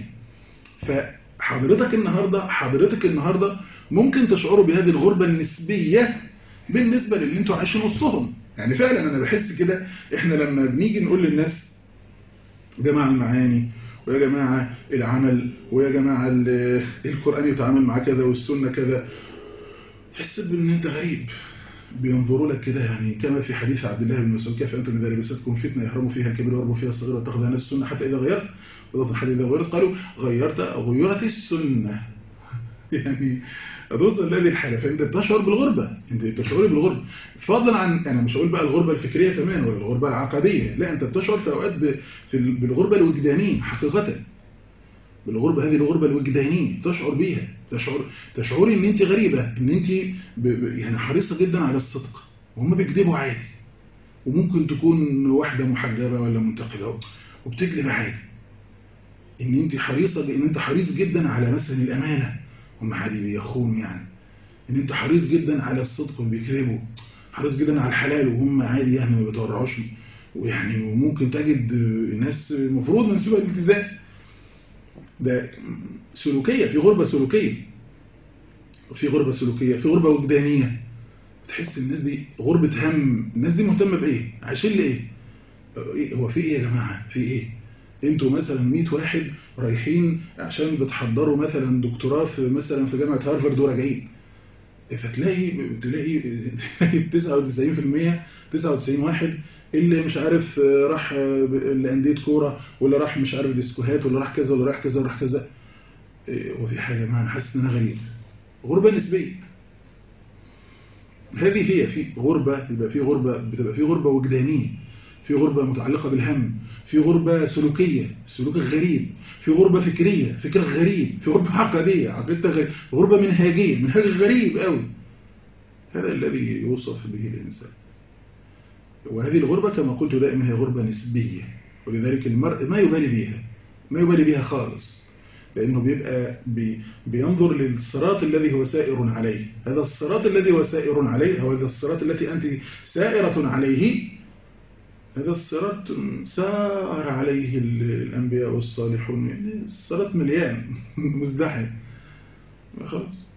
فحضرتك النهاردة حضرتك النهاردة ممكن تشعروا بهذه الغربة النسبية بالنسبة للي انتوا عايشين وسطهم. يعني فعلا أنا بحس كده، إحنا لما بنيجي نقول للناس يا جماعة المعاني، ويا جماعة العمل، ويا جماعة القرآن يتعامل مع كذا والسنة كذا، تحس بأن أنت غريب، بينظروا لك كده. يعني كما في حديث عبد الله بن مسعود: كيف أنتم إذا لبستكم فتنة يحرم فيها الكبير ويربو فيها الصغير وتأخذ الناس السنة حتى إذا غيرت، وضبط الحديث إذا غيرت قالوا غيرت أو غيرت السنة. يعني توصل لهذه الحالة، فأنت بتشعر بالغربة، أنت بتشعر بالغربة فضلا عن، أنا مش هقول بقى الغربة الفكرية كمان ولا الغربة العقدية، لا، أنت بتشعر في أوقات بالغربة الوجدانية حقيقة، بالغربة هذه الغربة الوجدانية تشعر بيها، تشعر تشعري ان انت غريبة، ان انت يعني حريصة جدا على الصدق وهم بيكذبوا عادي، وممكن تكون واحدة محجبة ولا منتقبة وبتكذب عادي، ان انت حريصة، ان انت حريص جدا على مثلا الامانة هم عادي بيخون، يعني ان انت حريص جدا على الصدق وبيكذبوا، حريص جدا على الحلال وهم عادي يعني ما بيتورعوش، ويعني وممكن تجد ناس المفروض من سبب الالتزام ده سلوكية، في غربة سلوكية، في غربة سلوكية، في غربة وجدانية. تحس الناس دي غربة هم، الناس دي مهتمة بإيه؟ عايشين لإيه؟ هو في إيه يا جماعة؟ في إيه؟ انتوا مثلا مية واحد رايحين عشان بتحضروا مثلا دكتوراه في مثلا في جامعة هارفارد وراجعين، فتلاقي تلاقي تسعة وتسعين في المية تسعة وتسعين واحد اللي مش عارف راح لأندية كورة، ولا راح مش عارف ديسكوهات، ولا راح كذا، ولا راح كذا، ولا راح كذا. وفي حاجة ما أنا حاسس إن أنا غريب. غربة نسبية. هذه هي في غربة، يبقى في غربة، بتبقى في غربة وجدانية، في غربة متعلقة بالهم، في غربة سلوكية، سلوكك غريب، في غربة فكرية، فكرك غريب، في غربة عقدية، عقيدتك غريب، غربة منهجية، منهج غريب قوي. هذا الذي يوصف به الإنسان. وهذه الغربة كما قلت دائما هي غربة نسبية، ولذلك المرء ما يبالي بها، ما يبالي بها خالص، لأنه بيبقى بي بينظر للصراط الذي هو سائر عليه. هذا الصراط الذي هو سائر عليه، أو هذا الصراط التي أنت سائرة عليه، هذا الصراط سار عليه الأنبياء والصالحون، يعني الصراط مليان مزدحم خلاص.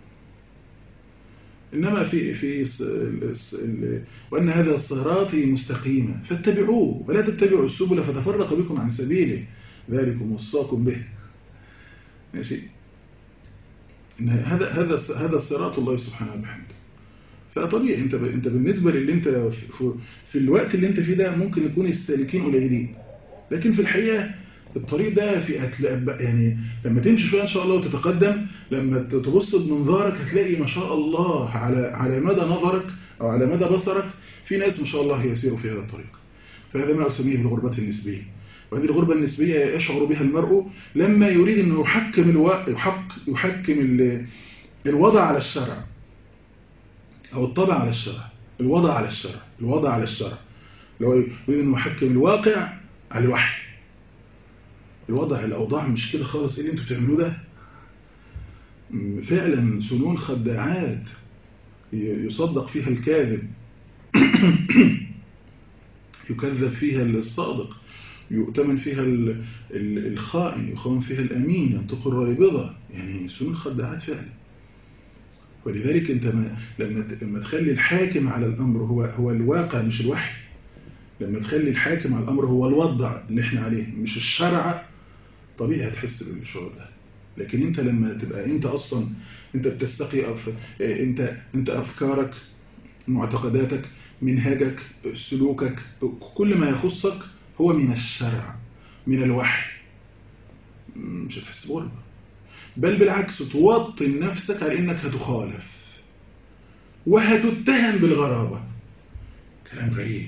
إنما في في وأن هذا صراطي مستقيما فاتبعوه ولا تتبعوا السبل فتفرق بكم عن سبيله ذلكم وصاكم به. ماشي. إن هذا هذا هذا صراط الله سبحانه وبحمده. فطبيعي انت انت بالنسبه للي انت في, في الوقت اللي انت فيه ده ممكن يكون السالكين قليلين، لكن في الحقيقه الطريق ده في هتلاقي يعني لما تمشي شويه ان شاء الله وتتقدم، لما تبص بمنظارك هتلاقي ما شاء الله على على مدى نظرك او على مدى بصرك في ناس ما شاء الله يسيروا في هذا الطريق. فهذا ما اسميه بالغربات النسبيه. وهذه الغربه النسبيه يشعر بها المرء لما يريد انه يحكم الو... يحق يحكم ال... الوضع على الشرع، أو الطبع على الشرع، الوضع على الشرع، الوضع على الشرع. لو يريد أن يحكم الواقع على الوحي. الوضع الأوضاع مش كده خالص. إيه اللي أنتوا بتعملوه ده؟ فعلا سنون خداعات يصدق فيها الكاذب، يكذب فيها الصادق، يؤتمن فيها الخائن، يخون فيها الأمين، ينطق الرابضة. يعني سنون خداعات فعلا. ولذلك انت ما لما لما تخلي الحاكم على الامر هو هو الواقع مش الوحي، لما تخلي الحاكم على الامر هو الوضع اللي احنا عليه مش الشرع، طبيعي هتحس بالشعور ده. لكن انت لما تبقى انت اصلا انت بتستقي أف... انت انت افكارك، معتقداتك، منهجك، سلوكك، كل ما يخصك هو من الشرع، من الوحي، مش هتحس بغربة، بل بالعكس توطن نفسك على انك هتخالف وهتتهم بالغرابة. كلام غريب.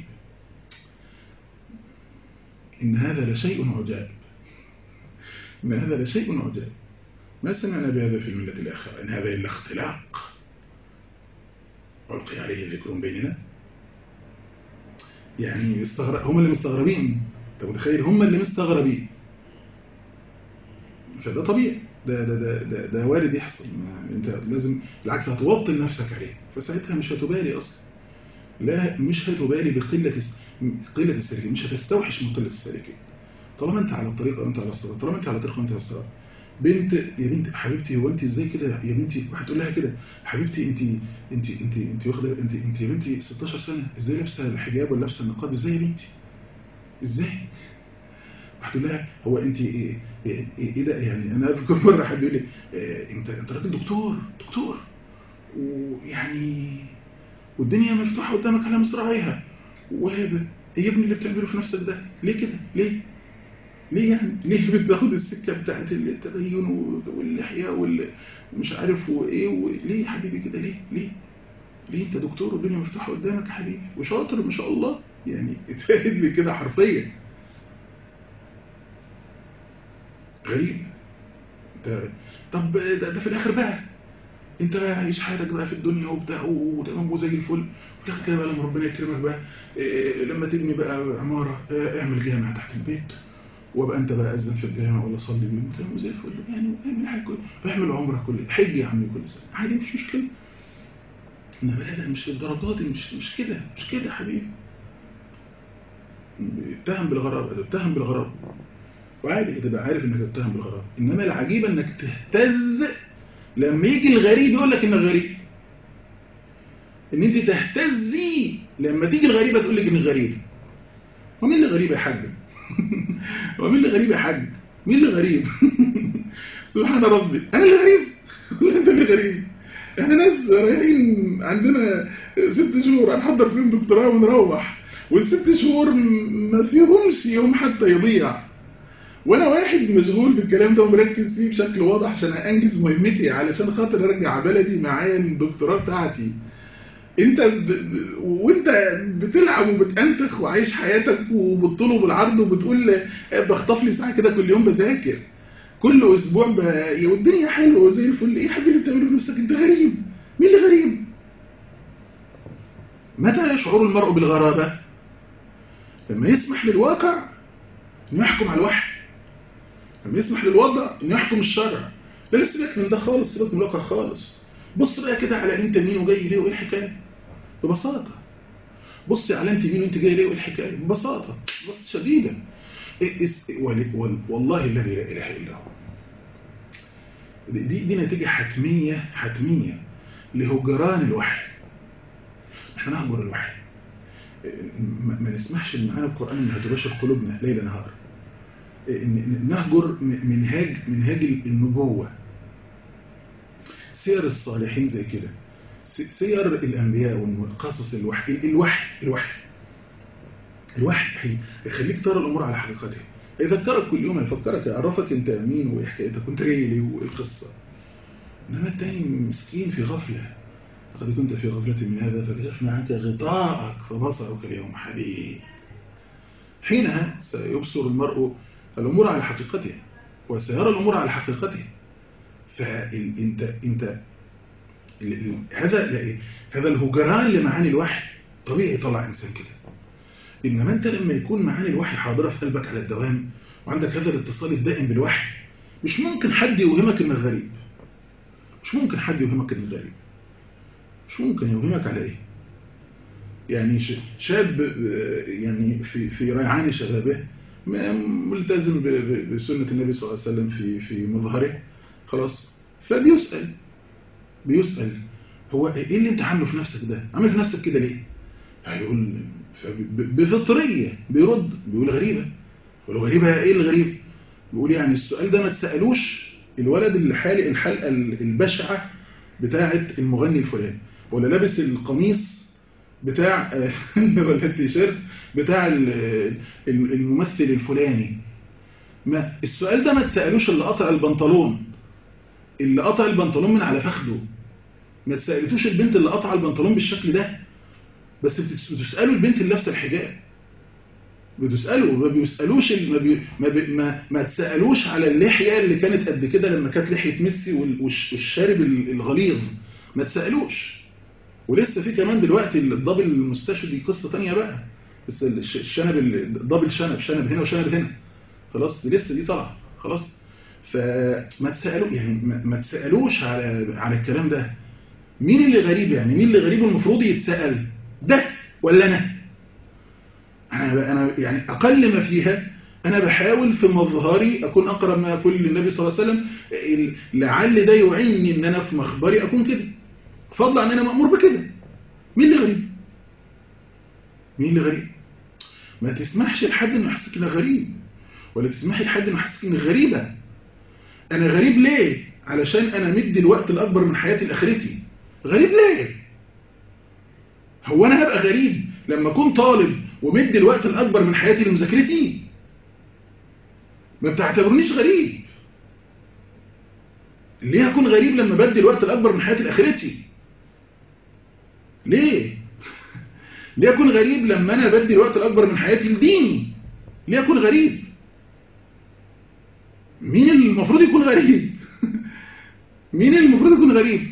إن هذا لشيء عجاب، إن هذا لشيء عجاب، ما سمعنا بهذا في الملة الآخرة، إن هذا إلا اختلاق ألقي عليه ذكر بيننا. يعني استغرب، هم اللي مستغربين. أنت متخيل هم اللي مستغربين؟ فده طبيعي، ده ده ده ده, ده وارد يحصل. انت لازم بالعكس هتوطن نفسك عليه، فساعتها مش هتبالي اصلا. لا مش هتبالي بقله قله السالكين، مش هتستوحش من قله السالكين. طالما انت على الطريق وانت على الصراط، طالما انت على الطريق وانت على الصراط. بنت يا بنت حبيبتي، هو انت ازاي كده يا بنتي؟ هتقول لها كده حبيبتي انت انت انت انت واخده انت انت يا بنتي ستاشر سنه، ازاي لابسه الحجاب ولا لابسه النقاب؟ ازاي يا بنتي ازاي؟ هتقول لها هو انت ايه, إيه, إيه ده؟ يعني انا اذكر مره حد يقول لي إيه انت انت راجل دكتور دكتور ويعني والدنيا مفتوحه قدامك على مصراعيها، وهبه ايه يا ابني اللي بتعمله في نفسك ده؟ ليه كده؟ ليه ليه يعني ليه بتاخد السكه بتاعت التدين واللحيه والمش عارف وايه وليه يا حبيبي كده؟ ليه ليه ليه انت دكتور والدنيا مفتوحه قدامك يا حبيبي وشاطر ما شاء الله، يعني اتفاهد لي كده حرفيا. غريب. طب ده, ده في الاخر بقى انت بقى عايش حياتك بقى في الدنيا وبتاع وتمام وزي الفل، في الاخر كده بقى لما ربنا يكرمك بقى إيه لما تبني بقى عماره إيه اعمل جامع تحت البيت وابقى انت بقى اذن في الجامع ولا صلي بيه تمام وزي الفل، يعني اعمل حاجه كلها، اعمل عمرك كله، حج يا عم كل سنه عادي مش مشكله. انما لا لا مش الدرجات دي، مش مش كده مش كده يا حبيبي. اتهم بالغرابه، اتهم بالغرابه وعادي تبقى عارف انك تتهم بالغرابه. انما العجيب انك تهتز لما يجي الغريب يقول لك انك غريب، ان انت تهتزي لما تيجي الغريبه تقول لك انك غريب. ومين اللي غريب يا حاج؟ هو مين اللي غريب يا حاج؟ مين اللي غريب؟ سبحان ربي، انا اللي غريب ولا انت اللي غريب؟ احنا ناس رايحين عندنا ست شهور هنحضر فيهم دكتوراه ونروح، والست شهور ما فيهمش يوم حتى يضيع، وانا واحد مشغول بالكلام ده ومركز فيه بشكل واضح عشان انجز مهمتي علشان خاطر ارجع بلدي معايا الدكتوراه بتاعتي. انت ب... ب... وانت بتلعب وبتنتخ وعايش حياتك وبتطول بالعرض وبتقول بخطف لي ساعه كده كل يوم بذاكر، كل اسبوع ب... والدنيا حلوه وزي الفل. ايه يا حبيبي اللي بتعمله بنفسك؟ انت غريب. مين اللي غريب؟ متى يشعر المرء بالغرابه؟ لما يسمح للواقع انه يحكم على الوحي، لما يسمح للوضع انه يحكم الشرع. لا سيبك من ده خالص، سيبك من الواقع خالص. بص بقى كده على انت مين وجاي ليه وايه الحكايه ببساطه. بص على انت مين وانت جاي ليه وايه الحكايه ببساطه بس شديده. والله الذي لا اله الا هو، دي دي نتيجه حتميه حتميه لهجران الوحي. احنا نهجر الوحي، ما نسمحش ان معانا القران انها تباشر قلوبنا ليل نهار. نهجر منهاج منهاج النبوة، سير الصالحين زي كده، سير الأنبياء والقصص. الوحي الوحي الوحي الوحي يخليك ترى الأمور على حقيقتها، يذكرك كل يوم، يفكرك، يعرفك انت مين وايه حكايتك كنت جاي ليه وايه القصة. انما التاني مسكين في غفلة، لقد كنت في غفلة من هذا فكشفنا عنك غطاءك فبصرك اليوم حديد. حينها سيبصر المرء الأمور على حقيقتها وسيرى الأمور على حقيقتها. فأنت انت هذا هذا الهجران لمعاني الوحي طبيعي يطلع إنسان كده. إنما أنت لما يكون معاني الوحي حاضرة في قلبك على الدوام وعندك هذا الاتصال الدائم بالوحي، مش ممكن حد يوهمك إنك غريب. مش ممكن حد يوهمك إنك غريب. مش ممكن يوهمك على إيه؟ يعني شاب يعني في في ريعان شبابه ملتزم بسنة النبي صلى الله عليه وسلم في في مظهره، خلاص، فبيسأل بيسأل هو ايه اللي انت عامله في نفسك ده؟ عامل في نفسك كده ليه؟ هيقول بفطرية بيرد بيقول غريبة. يقول غريبة ايه الغريب؟ بيقول يعني السؤال ده ما تسألوش الولد اللي حالق الحلقة البشعة بتاعة المغني الفلاني، ولا لابس القميص بتاع ولا التيشيرت بتاع الممثل الفلاني. ما السؤال ده ما تسألوش اللي قطع البنطلون، اللي قطع البنطلون من على فخده. ما تسألتوش البنت اللي قطع البنطلون بالشكل ده، بس بتسألوا البنت اللي لابسه الحجاب. بتسألوا ما بيسألوش ما, بي ما, بي ما ما تسألوش على اللحية اللي كانت قد كده لما كانت لحية ميسي والشارب الغليظ. ما تسألوش. ولسه في كمان دلوقتي الضبل المستشفى دي قصة تانية بقى، بس الشنب الضبل شنب شنب هنا وشنب هنا، خلاص دي لسه دي طالعه خلاص. فما تسألوا يعني ما تسألوش على على الكلام ده. مين اللي غريب؟ يعني مين اللي غريب المفروض يتسأل، ده ولا انا؟ انا انا يعني اقل ما فيها انا بحاول في مظهري اكون اقرب ما اكون للنبي صلى الله عليه وسلم، لعل ده يعيني ان انا في مخبري اكون كده، فضلا عن انا مأمور بكده. مين اللي غريب؟ مين اللي غريب؟ ما تسمحش لحد انه يحسك انك غريب، ولا تسمحي لحد انه يحسك انك غريبه. انا غريب ليه؟ علشان انا مدي الوقت الاكبر من حياتي لاخرتي. غريب ليه؟ هو انا هبقى غريب لما اكون طالب ومدي الوقت الاكبر من حياتي لمذاكرتي؟ ما بتعتبرنيش غريب. ليه اكون غريب لما بدي الوقت الاكبر من حياتي لاخرتي؟ ليه؟ ليه اكون غريب لما انا بدي الوقت الاكبر من حياتي لديني؟ ليه اكون غريب؟ مين المفروض يكون غريب؟ مين المفروض يكون غريب؟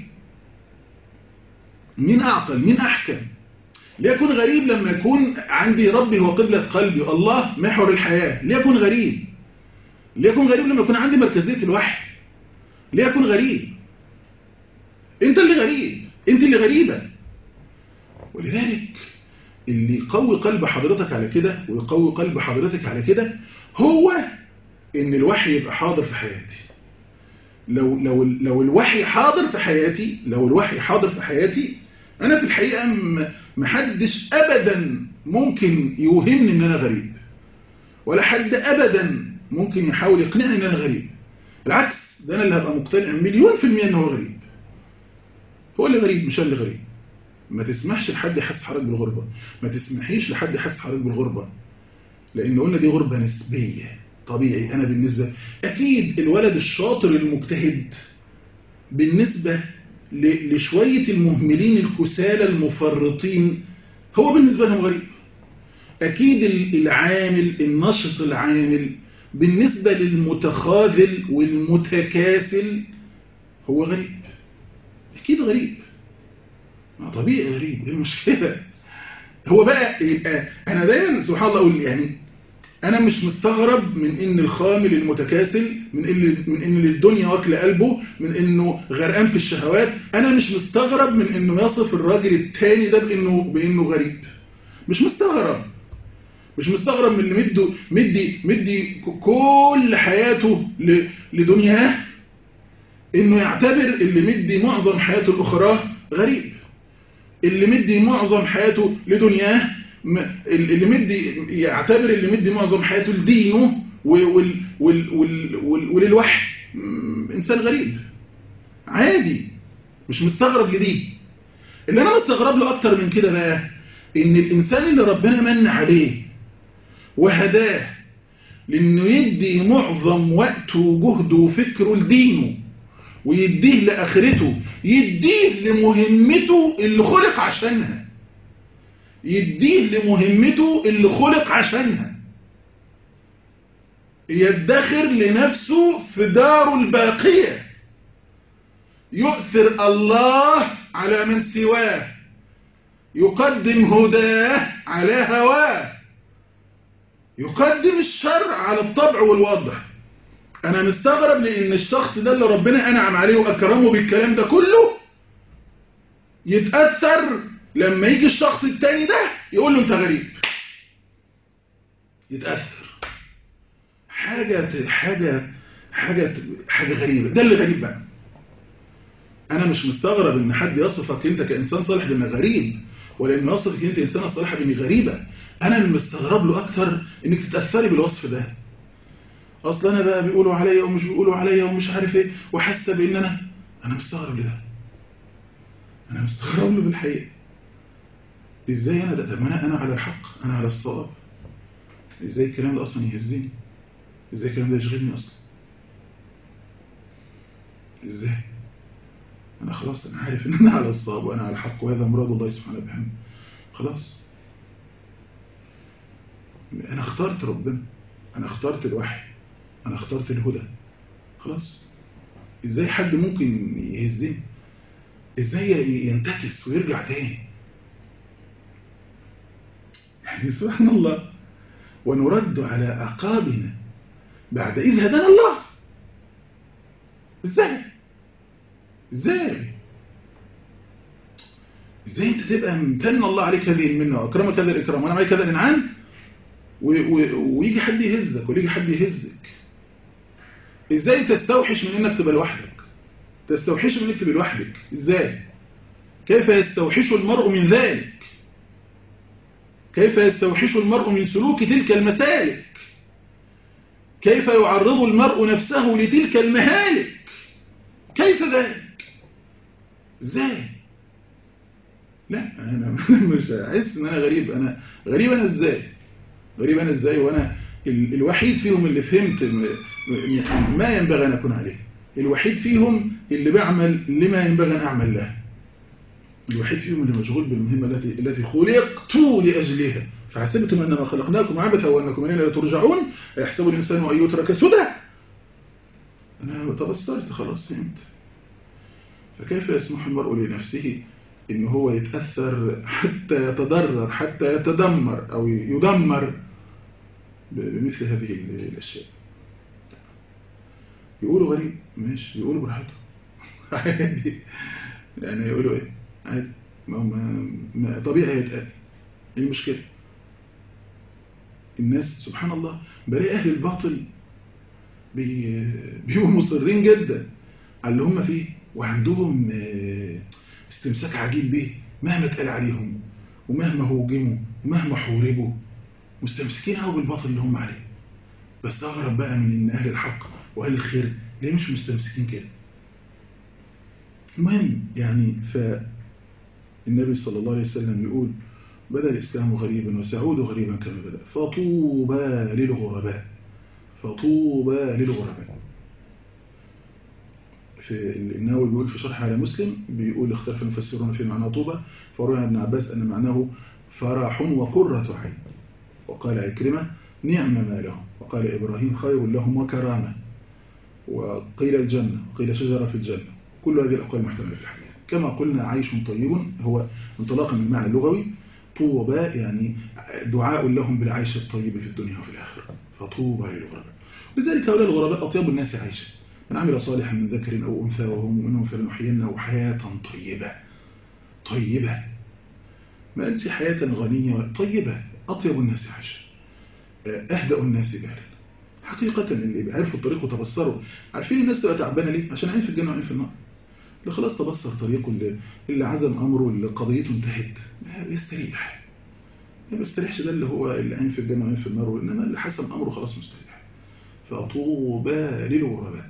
مين اعقل؟ مين احكم؟ ليه اكون غريب لما يكون عندي ربي هو قبلة قلبي الله محور الحياة؟ ليه اكون غريب؟ ليه اكون غريب لما يكون عندي مركزية الوحي؟ ليه اكون غريب؟ انت اللي غريب، انت اللي غريبة. ولذلك اللي يقوي قلب حضرتك على كده ويقوي قلب حضرتك على كده هو ان الوحي يبقى حاضر في حياتي. لو لو لو الوحي حاضر في حياتي لو الوحي حاضر في حياتي انا في الحقيقه محدش ابدا ممكن يوهمني ان انا غريب، ولا حد أبدا ممكن يحاول يقنعني إن أنا غريب. بالعكس، ده أنا اللي هبقى مقتنع مليون في المية إن هو غريب. هو اللي غريب مش اللي غريب. ما تسمحش لحد يحس حضرتك بالغربة، ما تسمحيش لحد يحس حضرتك بالغربة، لأن قلنا دي غربة نسبية. طبيعي أنا بالنسبة أكيد الولد الشاطر المجتهد بالنسبة لشوية المهملين الكسالى المفرطين هو بالنسبة لهم غريب. أكيد العامل النشط العامل بالنسبة للمتخاذل والمتكاسل هو غريب. أكيد غريب، طبيعي غريب. ايه المشكلة؟ هو بقى يبقى أنا دايما سبحان الله أقول يعني أنا مش مستغرب من إن الخامل المتكاسل، من إن من إن الدنيا واكلة قلبه، من إنه غرقان في الشهوات. أنا مش مستغرب من إنه يصف الراجل التاني ده بإنه بإنه غريب. مش مستغرب. مش مستغرب من اللي مدي مدي مدي كل حياته لدنياه إنه يعتبر اللي مدي معظم حياته الأخرى غريب. اللي مدي معظم حياته لدنياه، اللي مدي يعتبر اللي مدي معظم حياته لدينه وال وال وال وللوحي إنسان غريب عادي. مش مستغرب لدي. اللي أنا مستغرب له أكتر من كده بقى إن الإنسان اللي ربنا من عليه وهداه لأنه يدي معظم وقته وجهده وفكره لدينه ويديه لآخرته، يديه لمهمته اللي خلق عشانها، يديه لمهمته اللي خلق عشانها، يدخر لنفسه في داره الباقية، يؤثر الله على من سواه، يقدم هداه على هواه، يقدم الشرع على الطبع والوضع. أنا مستغرب لأن الشخص ده اللي ربنا أنعم عليه وأكرمه بالكلام ده كله يتأثر لما يجي الشخص التاني ده يقول له أنت غريب. يتأثر. حاجة حاجة حاجة حاجة غريبة. ده اللي غريب بقى. أنا مش مستغرب إن حد يصفك أنت كإنسان صالح بأنك غريب، ولا إنه يصفك أنت إنسانة صالحة بأنك غريبة. أنا اللي مستغرب له أكثر إنك تتأثري بالوصف ده. أصلا أنا بقى بيقولوا عليا ومش بيقولوا عليا ومش عارف إيه وحاسة بإن أنا أنا مستغرب لده. أنا مستغرب له بالحقيقة. إزاي أنا ده؟ طب أنا أنا على الحق، أنا على الصواب. إزاي الكلام ده أصلا يهزني؟ إزاي الكلام ده يشغلني أصلا؟ إزاي؟ أنا خلاص أنا عارف إن أنا على الصواب وأنا على الحق وهذا مراد الله سبحانه وتعالى. خلاص أنا اخترت ربنا، أنا اخترت الوحي، أنا اخترت الهدى. خلاص إزاي حد ممكن يهزني؟ إزاي ينتكس ويرجع تاني؟ يعني سبحان الله. ونرد على أعقابنا بعد إذ هدانا الله. إزاي؟ إزاي؟ إزاي أنت تبقى ممتن الله عليك هذه المنة وأكرمك هذا الإكرام وأنا معي كذا الإنعام ويجي حد يهزك ويجي حد يهزك؟ إزاي تستوحش من إنك تبقى لوحدك؟ تستوحش من إنك تبقى لوحدك؟ إزاي؟ كيف يستوحش المرء من ذلك؟ كيف يستوحش المرء من سلوك تلك المسالك؟ كيف يعرض المرء نفسه لتلك المهالك؟ كيف ذلك؟ إزاي؟ لا أنا مش أحس إن أنا غريب. أنا غريب أنا إزاي؟ غريب أنا إزاي وأنا الوحيد فيهم اللي فهمت ما ينبغي أن أكون عليه، الوحيد فيهم اللي بعمل لما ينبغي أن أعمل له، الوحيد فيهم اللي مشغول بالمهمة التي التي خلقت لأجلها. فحسبتم أنما خلقناكم عبثا وأنكم إلينا لا ترجعون يحسب الإنسان أن يترك سدى. أنا تبصرت خلاص فهمت. فكيف يسمح المرء لنفسه إن هو يتأثر حتى يتضرر حتى يتدمر أو يدمر بمثل هذه الأشياء؟ يقولوا غريب ماشي، يقولوا براحته عادي. يعني يقولوا إيه عادي، ما ما طبيعي يتقال. ايه المشكلة؟ الناس سبحان الله بلاقي أهل الباطل بي... بيبقوا مصرين جدا على اللي هم فيه وعندهم استمساك عجيب به مهما اتقال عليهم ومهما هوجموا ومهما حوربوا، مستمسكين قوي بالباطل اللي هم عليه. بستغرب بقى من إن أهل الحق وأهل الخير ليه مش مستمسكين كده. المهم يعني فالنبي صلى الله عليه وسلم يقول بدأ الإسلام غريبا وسيعود غريبا كما بدأ فطوبى للغرباء. فطوبى للغرباء. في النووي بيقول في شرح على مسلم بيقول اختلف المفسرون في معنى طوبى، فروى عن ابن عباس أن معناه فرح وقرة عين، وقال عكرمة نعم ما لهم، وقال إبراهيم خير لهم وكرامة، وقيل الجنة وقيل شجرة في الجنة. كل هذه الأقوال محتملة في الحديث. كما قلنا عيش طيب هو انطلاقا من المعنى اللغوي، طوبى يعني دعاء لهم بالعيش الطيب في الدنيا وفي الآخرة، فطوبى للغرباء. لذلك هؤلاء الغرباء أطيب الناس عيشا، من عمل صالحا من ذكر أو أنثى وهو مؤمن فلنحيينه حياة طيبة. طيبة ما قالش حياة غنية، طيبة، أطيب الناس عيشا، أهدأ الناس بالا. حقيقة اللي عرفوا الطريق وتبصروا، عارفين الناس تبقى تعبانة ليه؟ عشان عين في الجنة وعين في النار. اللي خلاص تبصر طريقه، اللي, اللي عزم أمره، اللي قضيته انتهت يستريح. ما بيستريحش ده اللي هو اللي عين في الجنة وعين في النار، إنما اللي حسم أمره خلاص مستريح. فطوبى للغرباء.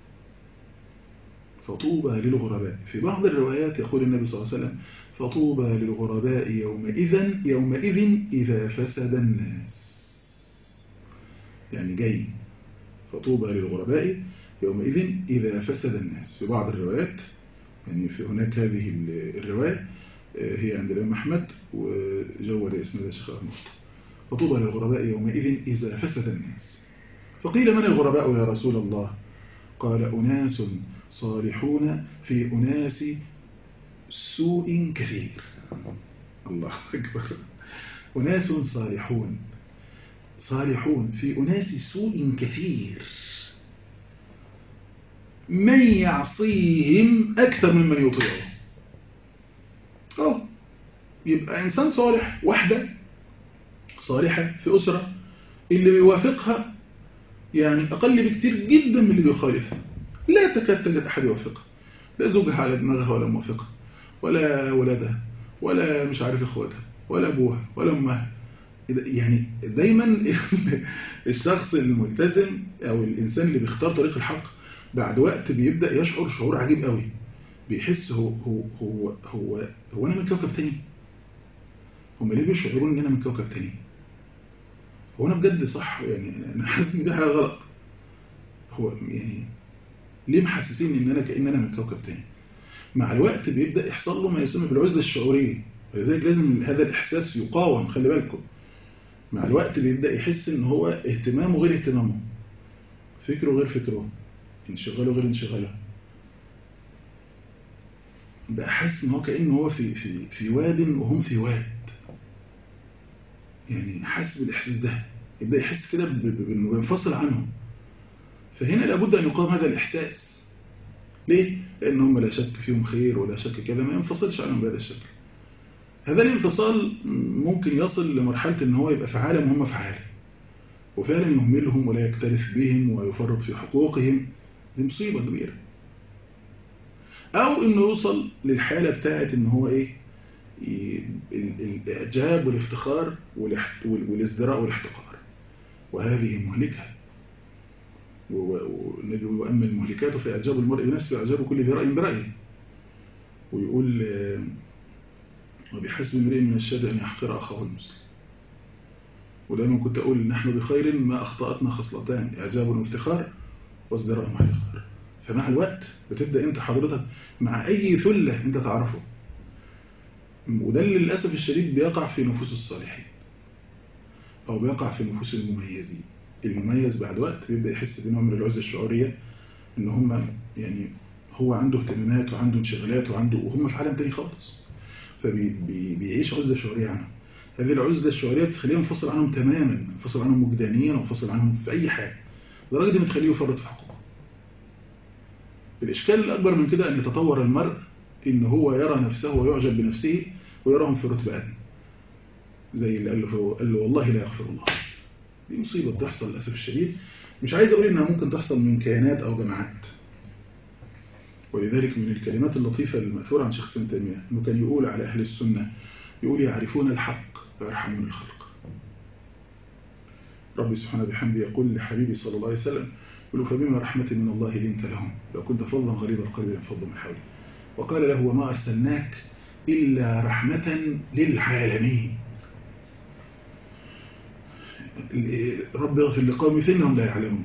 فطوبى للغرباء. في بعض الروايات يقول النبي صلى الله عليه وسلم فطوبى للغرباء يومئذ يومئذ إذا فسد الناس. يعني جاي فطوبى للغرباء يومئذ إذا فسد الناس. في بعض الروايات يعني في هناك هذه الرواية هي عند الإمام أحمد وجود اسمها الشيخ أحمد، فطوبى للغرباء يومئذ إذا فسد الناس. فقيل من الغرباء يا رسول الله؟ قال أناس صالحون في أناس سوء كثير. الله أكبر. أناس صالحون صالحون في أناس سوء كثير، من يعصيهم أكثر ممن يطيعهم. أو يبقى إنسان صالح، واحدة صالحة في أسرة اللي بيوافقها يعني أقل بكتير جدا من اللي بيخالفها، لا تكاد تجد أحد يوافقها، لا زوجها على دماغها ولا موافقها ولا ولدها ولا مش عارف إخواتها ولا أبوها ولا أمها. يعني دايما الشخص الملتزم أو الإنسان اللي بيختار طريق الحق بعد وقت بيبدأ يشعر شعور عجيب قوي، بيحس هو هو هو هو, هو أنا من كوكب تاني. هم ليه بيشعرون إن أنا من كوكب تاني؟ هو أنا بجد صح؟ يعني أنا حاسس إن دي حاجة غلط. هو يعني ليه محسسين إن أنا كأن أنا من كوكب تاني؟ مع الوقت بيبدأ يحصل له ما يسمى بالعزلة الشعورية، ولذلك لازم هذا الإحساس يقاوم. خلي بالكم، مع الوقت بيبدأ يحس إن هو اهتمامه غير اهتمامه، فكره غير فكره، انشغاله غير انشغاله. بقى حاسس إن هو كأنه هو في في في واد وهم في واد. يعني حاسس بالإحساس ده، يبدأ يحس كده بأنه بينفصل عنهم. فهنا لابد أن يقاوم هذا الإحساس. ليه؟ لأن هم لا شك فيهم خير ولا شك كذا، ما ينفصلش عنهم بهذا الشكل. هذا الانفصال ممكن يصل لمرحلة ان هو يبقى في عالم وهم في عالم، وفعلا يهملهم ولا يكترث بهم ويفرط في حقوقهم. دي مصيبة كبيرة. او انه يوصل للحالة بتاعت ان هو ايه، الاعجاب والافتخار والازدراء والاحتقار، وهذه مهلكة. والنبي وأما المهلكات في إعجاب المرء بنفسه وإعجاب كل ذي رأي برأيه. ويقول وبحسب امرئ من الشر أن يحقر أخاه المسلم. ودائما كنت أقول نحن بخير ما أخطأتنا خصلتان، إعجاب وافتخار وازدراء واحتقار. فمع الوقت بتبدأ أنت حضرتك مع أي ثلة أنت تعرفه، وده للأسف الشديد بيقع في نفوس الصالحين أو بيقع في نفوس المميزين. المميز بعد وقت بيبدأ يحس بنوع من العزة الشعورية، إن هم يعني هو عنده اهتمامات وعنده انشغالات وعنده وهم في عالم تاني خالص، فبيعيش عزة شعورية عنهم. هذه العزة الشعورية بتخليه منفصل عنهم تماما، منفصل عنهم وجدانيا ومنفصل عنهم في أي حاجة، لدرجة إن تخليه يفرط في حقوقه. الإشكال الأكبر من كده أن يتطور المرء إن هو يرى نفسه ويعجب بنفسه ويراهم في رتبة أدنى، زي اللي قال له, قال له والله لا يغفر الله. دي مصيبة بتحصل للأسف الشديد. مش عايز أقول إنها ممكن تحصل من كيانات أو جماعات. ولذلك من الكلمات اللطيفة المأثورة عن شيخ ابن تيمية إنه كان يقول على أهل السنة، يقول يعرفون الحق ويرحمون الخلق. ربي سبحانه بحمده يقول لحبيبي صلى الله عليه وسلم يقول فبما رحمة من الله لنت لهم لو كنت فظا غليظ القلب لانفضوا من حولك وقال له وما أرسلناك إلا رحمة للعالمين. رب اغفر لقومي فإنهم لا يعلمون.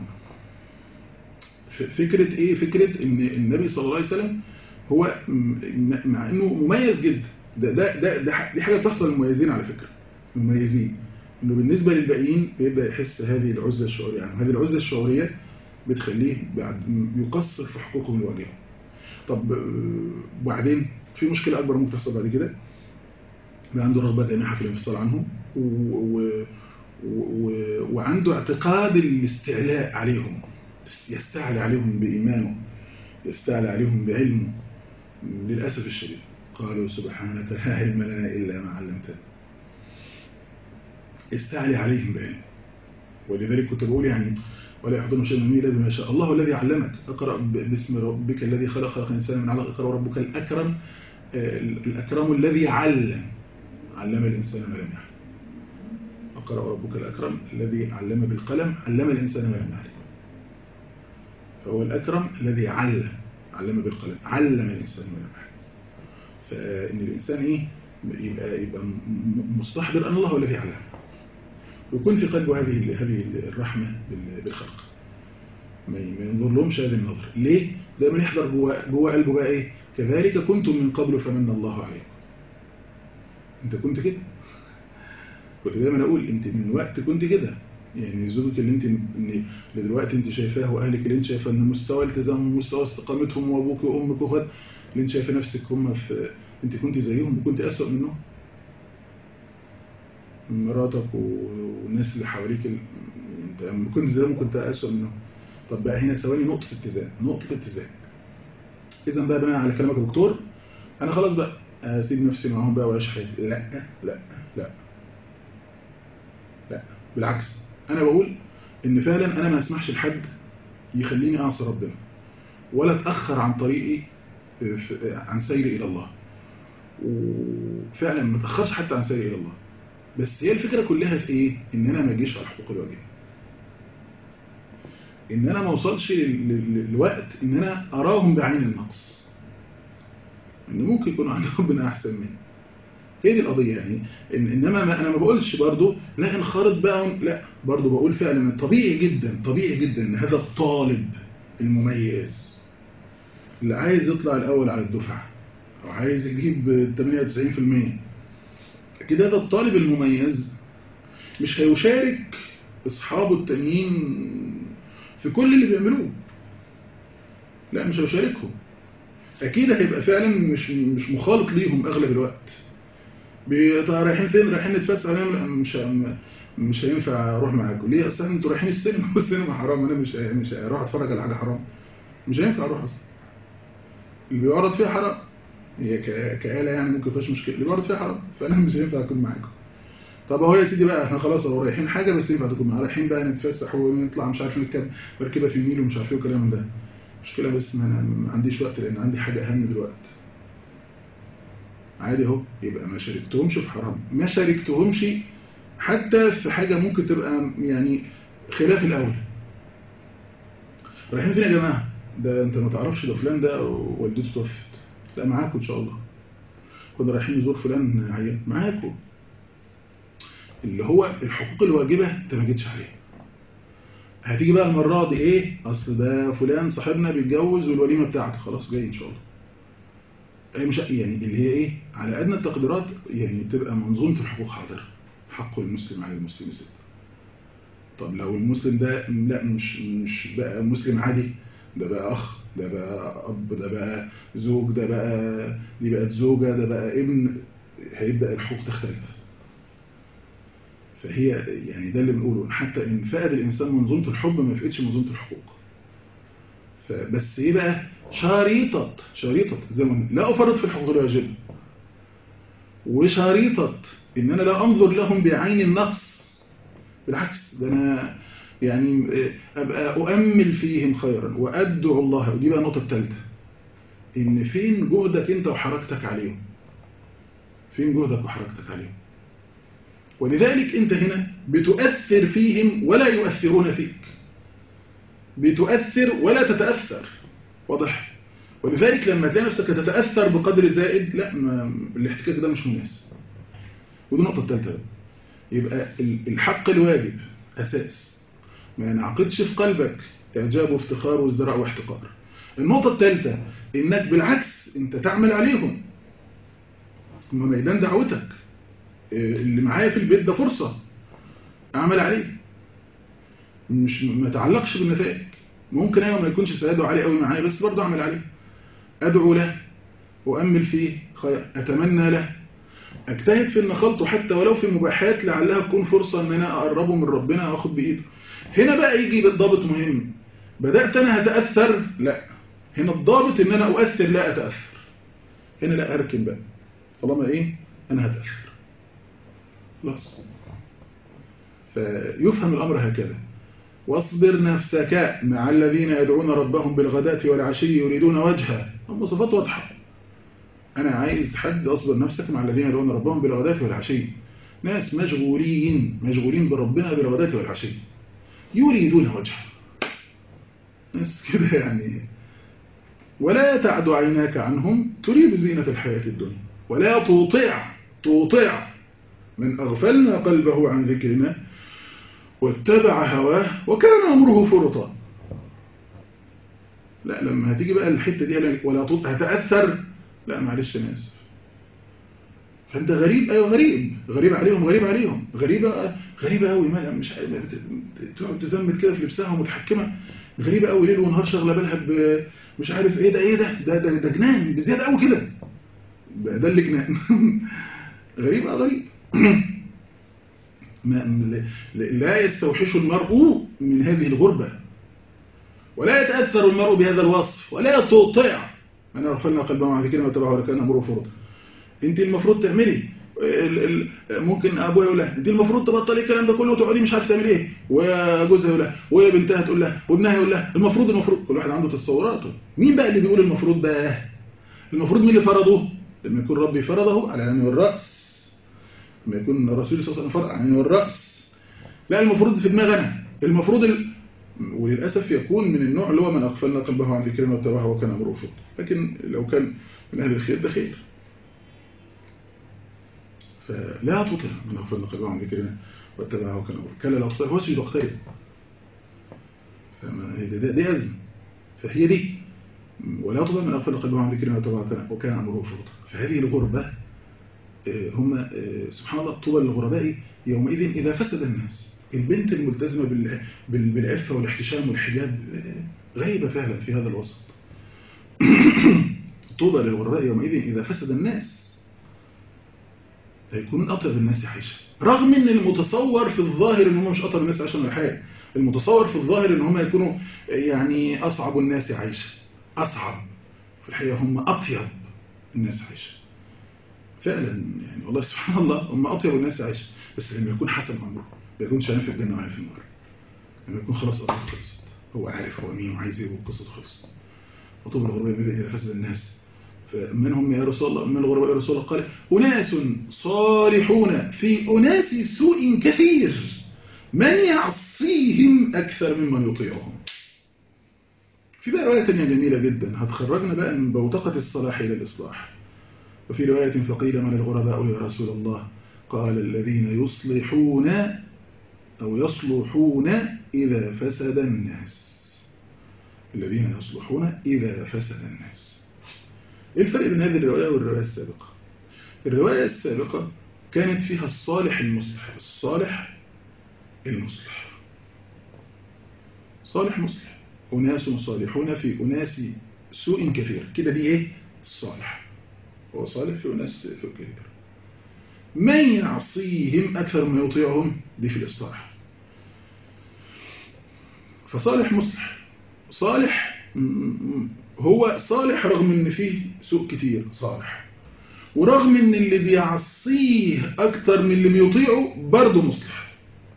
فكرة إيه؟ فكرة إن النبي صلى الله عليه وسلم هو مع إنه مميز جدا، ده ده ده, ده دي حاجة تصل للمميزين على فكرة، المميزين إنه بالنسبة للباقيين بيبدأ يحس هذه العزلة الشعورية، يعني هذه العزلة الشعورية بتخليه بعد يقصر في حقوقه من الواجهة. طب وبعدين في مشكلة أكبر ممكن تحصل بعد كده، بقى عنده رغبة جامحة في الانفصال عنهم و... و... و... وعنده اعتقاد الاستعلاء عليهم، يستعلى عليهم بإيمانه، يستعلى عليهم بعلمه. للأسف الشديد قالوا سبحانك لا علم لنا إلا ما علمتنا، يستعلى عليهم بعلمه. ولذلك كنت بقول يعني ولا يحضرون شيء من إلا بما شاء الله الذي علمك اقرأ باسم ربك الذي خلق خلق الإنسان من علق اقرأ ربك الأكرم الأكرم الذي علم علم الإنسان ما لم يعلم. اقرأ ربك الأكرم الذي علم بالقلم علم الإنسان ما لم يعلم. فهو الأكرم الذي علم علم بالقلم علم الإنسان ما لم يعلم. فإن الإنسان إيه يبقى يبقى مستحضر أن الله هو الذي علم، ويكون في قلبه هذه هذه الرحمة بالخلق، ما ينظر لهمش هذه النظر. ليه؟ دائما يحضر جوه جوه قلبه بقى إيه؟ كذلك كنتم من قبل فمن الله عليكم. أنت كنت كده، كنت دايما أقول أنت من وقت كنت كده، يعني زوجك اللي أنت اللي دلوقتي أنت شايفاه وأهلك اللي أنت شايفاه إن مستوى التزامهم ومستوى استقامتهم وأبوك وأمك وأخوات اللي أنت شايفه نفسك هم في، أنت كنت زيهم وكنت أسوأ منهم. مراتك والناس اللي حواليك انت كنت زيهم كنت أسوأ منهم. طب بقى هنا ثواني نقطة اتزان، نقطة اتزان. إذا بقى بناء على كلامك يا دكتور أنا خلاص بقى أسيب نفسي معاهم بقى وأعيش حياتي. لا لا لا لا، بالعكس أنا بقول إن فعلا أنا ما أسمحش لحد يخليني أعصي ربنا ولا أتأخر عن طريقي عن سيري إلى الله، وفعلا ما أتأخرش حتى عن سيري إلى الله. بس هي الفكرة كلها في إيه؟ إن أنا ما أجيش على حقوق الواجب، إن أنا ما وصلش للوقت إن أنا أراهم بعين النقص، إن ممكن يكون عند ربنا أحسن مني. هي دي القضية يعني. إن إنما ما أنا ما بقولش برضو لا انخرط بقى، لا برضو بقول فعلا طبيعي جدا طبيعي جدا إن هذا الطالب المميز اللي عايز يطلع الأول على الدفعة أو عايز يجيب ثمانية وتسعين بالمئة كده، هذا الطالب المميز مش هيشارك أصحابه التانيين في كل اللي بيعملوه، لا مش هيشاركهم. أكيد هيبقى فعلا مش مش مخالط ليهم أغلب الوقت. رايحين فين؟ رايحين نتفسح. أنا مش مش هينفع أروح معاكم. ليه؟ أصلا أنتوا رايحين السينما والسينما حرام، أنا مش مش هروح أتفرج على حاجة حرام، مش هينفع أروح أصلا. اللي بيعرض فيها حرام، هي كآلة يعني ممكن فيهاش مشكلة، اللي بيعرض فيها حرام، فأنا مش هينفع أكون معاكم. طب اهو يا سيدي بقى احنا خلاص اهو رايحين حاجة بس ينفع تكون معانا، رايحين بقى نتفسح ونطلع مش عارف نركب مركبة في النيل ومش عارف ايه والكلام ده. مشكلة بس ما انا ما عنديش وقت لان عندي حاجة اهم دلوقتي. عادي اهو، يبقى ما شاركتهمش في حرام، ما شاركتهمش حتى في حاجة ممكن تبقى يعني خلاف الاول. رايحين فين يا جماعة؟ ده انت ما تعرفش ده فلان ده والدته توفت. لا معاكم ان شاء الله. كنا رايحين نزور فلان عيان معاكم. اللي هو الحقوق الواجبة انت ما جيتش عليها. هتيجي بقى المرة دي ايه؟ اصل ده فلان صاحبنا بيتجوز والوليمة بتاعته خلاص جاي ان شاء الله. اي مش يعني اللي هي ايه؟ على ادنى التقديرات يعني تبقى منظومة الحقوق حاضرة. حق المسلم على المسلم ست. طب لو المسلم ده لا مش مش بقى مسلم عادي، ده بقى اخ، ده بقى اب، ده بقى زوج، ده بقى دي بقت زوجة، ده بقى ابن، هيبدأ الحقوق تختلف. فهي يعني ده اللي بنقوله، حتى إن فقد الإنسان منظومة الحب ما فقدش منظومة الحقوق. فبس إيه بقى؟ شريطة شريطة زي ما لا أفرط في الحقوق الواجبة، وشريطة إن أنا لا أنظر لهم بعين النقص، بالعكس ده أنا يعني أبقى أؤمل فيهم خيرا وأدعو الله. ودي بقى النقطة الثالثة، إن فين جهدك أنت وحركتك عليهم، فين جهدك وحركتك عليهم. ولذلك أنت هنا بتؤثر فيهم ولا يؤثرون فيك، بتؤثر ولا تتأثر، واضح؟ ولذلك لما تلاقي نفسك تتأثر بقدر زائد، لا، ما الاحتكاك ده مش مناسب. ودي النقطة الثالثة، يبقى الحق الواجب أساس، ما ينعقدش في قلبك إعجاب وافتخار وازدراء واحتقار. النقطة الثالثة إنك بالعكس أنت تعمل عليهم، هم ميدان دعوتك، اللي معايا في البيت ده فرصة أعمل عليه، مش ما تعلقش بالنتائج. ممكن أيوة ما يكونش سعاده عالي قوي معايا، بس برضه أعمل عليه، أدعو له وأمل فيه خير، أتمنى له، أجتهد في إن خلطه حتى ولو في المباحات لعلها تكون فرصة إن أنا أقربه من ربنا وأخد بإيده. هنا بقى يجي بالضابط مهم، بدأت أنا هتأثر؟ لا، هنا الضابط إن أنا أؤثر لا أتأثر. هنا لا أركن بقى، طالما إيه أنا هتأثر خلاص. فيفهم الأمر هكذا. واصبر نفسك مع الذين يدعون ربهم بالغداة والعشي يريدون وجهه. هم صفات واضحة، أنا عايز حد أصبر نفسك مع الذين يدعون ربهم بالغداة والعشي، ناس مشغولين مشغولين بربنا بالغداة والعشي يريدون وجهه، ناس كده يعني. ولا تعد عيناك عنهم تريد زينة الحياة الدنيا ولا تطيع تطيع من أغفلنا قلبه عن ذكرنا واتبع هواه وكان أمره فرطا. لا، لما هتيجي بقى الحتة دي ولا هتأثر، لا معلش أنا آسف. فأنت غريب، أيوة غريب، غريب عليهم غريب عليهم غريبة غريبة قوي، ما مش تقعد تزمت كده في لبسها ومتحكمة، غريبة قوي ليل ونهار شغلة بالها مش عارف ايه ده ايه ده ده ده, ده جنان بزيادة قوي كده، ده اللي جنان. غريبة غريب. ما لا يستوحش المرء من هذه الغربة ولا يتأثر المرء بهذا الوصف ولا تطيع من أغفلنا قلبه عن ذكرنا واتبعه وكان أمره فرطا. انت المفروض تعملي، ممكن ابوها يقول لها انت المفروض تبطلي الكلام ده كله وتقعدي مش عارفه تعملي ايه، وجوزها يقول لها، وهي بنتها تقول لها، وابنها يقول لها المفروض المفروض كل واحد عنده تصوراته. مين بقى اللي بيقول المفروض بقى؟ المفروض مين اللي فرضه؟ لما يكون ربي فرضه على العين والراس، لما يكون الرسول صلى الله عليه وسلم فرض على العين والراس. لا، المفروض في دماغ انا، المفروض ال... وللاسف يكون من النوع اللي هو من اغفلنا قلبه عن ذكرنا واتبعه وكان امره فرطا. لكن لو كان من اهل الخير ده خير. فلا تطع من أغفلنا قلبه عن ذكرنا واتبعه وكان أمره كلا لا تطع واسجد واقترب. دي أزمة، فهي دي ولا تطع من أغفلنا قلبه عن ذكرنا واتبعه وكان أمره فرطا. فهذه الغربة هم سبحان الله طوبى للغرباء يومئذ إذا فسد الناس. البنت الملتزمة بالعفة والاحتشام والحجاب غايبة فعلا في هذا الوسط. طوبى للغرباء يومئذ إذا فسد الناس، هيكون أطيب الناس عيشة، رغم ان المتصور في الظاهر ان هم مش أطيب الناس عيشة ولا حاجة. المتصور في الظاهر ان هم يكونوا يعني أصعب الناس عيشة، أصعب، في الحقيقة هم أطيب الناس عيشة فعلا يعني. والله سبحان الله هم أطيب الناس عيشة، بس لما يكون حسن أمره، ما يكونش عارف في الجنة وعارف في النار، لما يكون خلاص أمره خلصت، هو عارف هو مين وعايز ايه والقصة خلصت. وطوبى للغرباء إذا فسد الناس. فمن هم يا رسول الله؟ من الغرباء يا رسول الله؟ قال أناس صالحون في أناس سوء كثير من يعصيهم أكثر ممن يطيعهم. في بقى رواية تانية جميلة جدا هتخرجنا بقى من بوتقة الصلاح إلى الإصلاح. وفي رواية فقيل من الغرباء يا رسول الله؟ قال الذين يصلحون أو يصلحون إذا فسد الناس. الذين يصلحون إذا فسد الناس. إيه الفرق بين هذه الرواية والرواية السابقة؟ الرواية السابقة كانت فيها الصالح المصلح، الصالح المصلح، صالح مصلح، أناس صالحون في أناس سوء كثير، كده دي إيه؟ الصالح هو صالح في أناس سوء كثير. من يعصيهم أكثر من يطيعهم، دي في الإصلاح. فصالح مصلح، صالح هو صالح رغم ان فيه سوء كتير صالح، ورغم ان اللي بيعصيه اكتر من اللي بيطيعه برضه مصلح.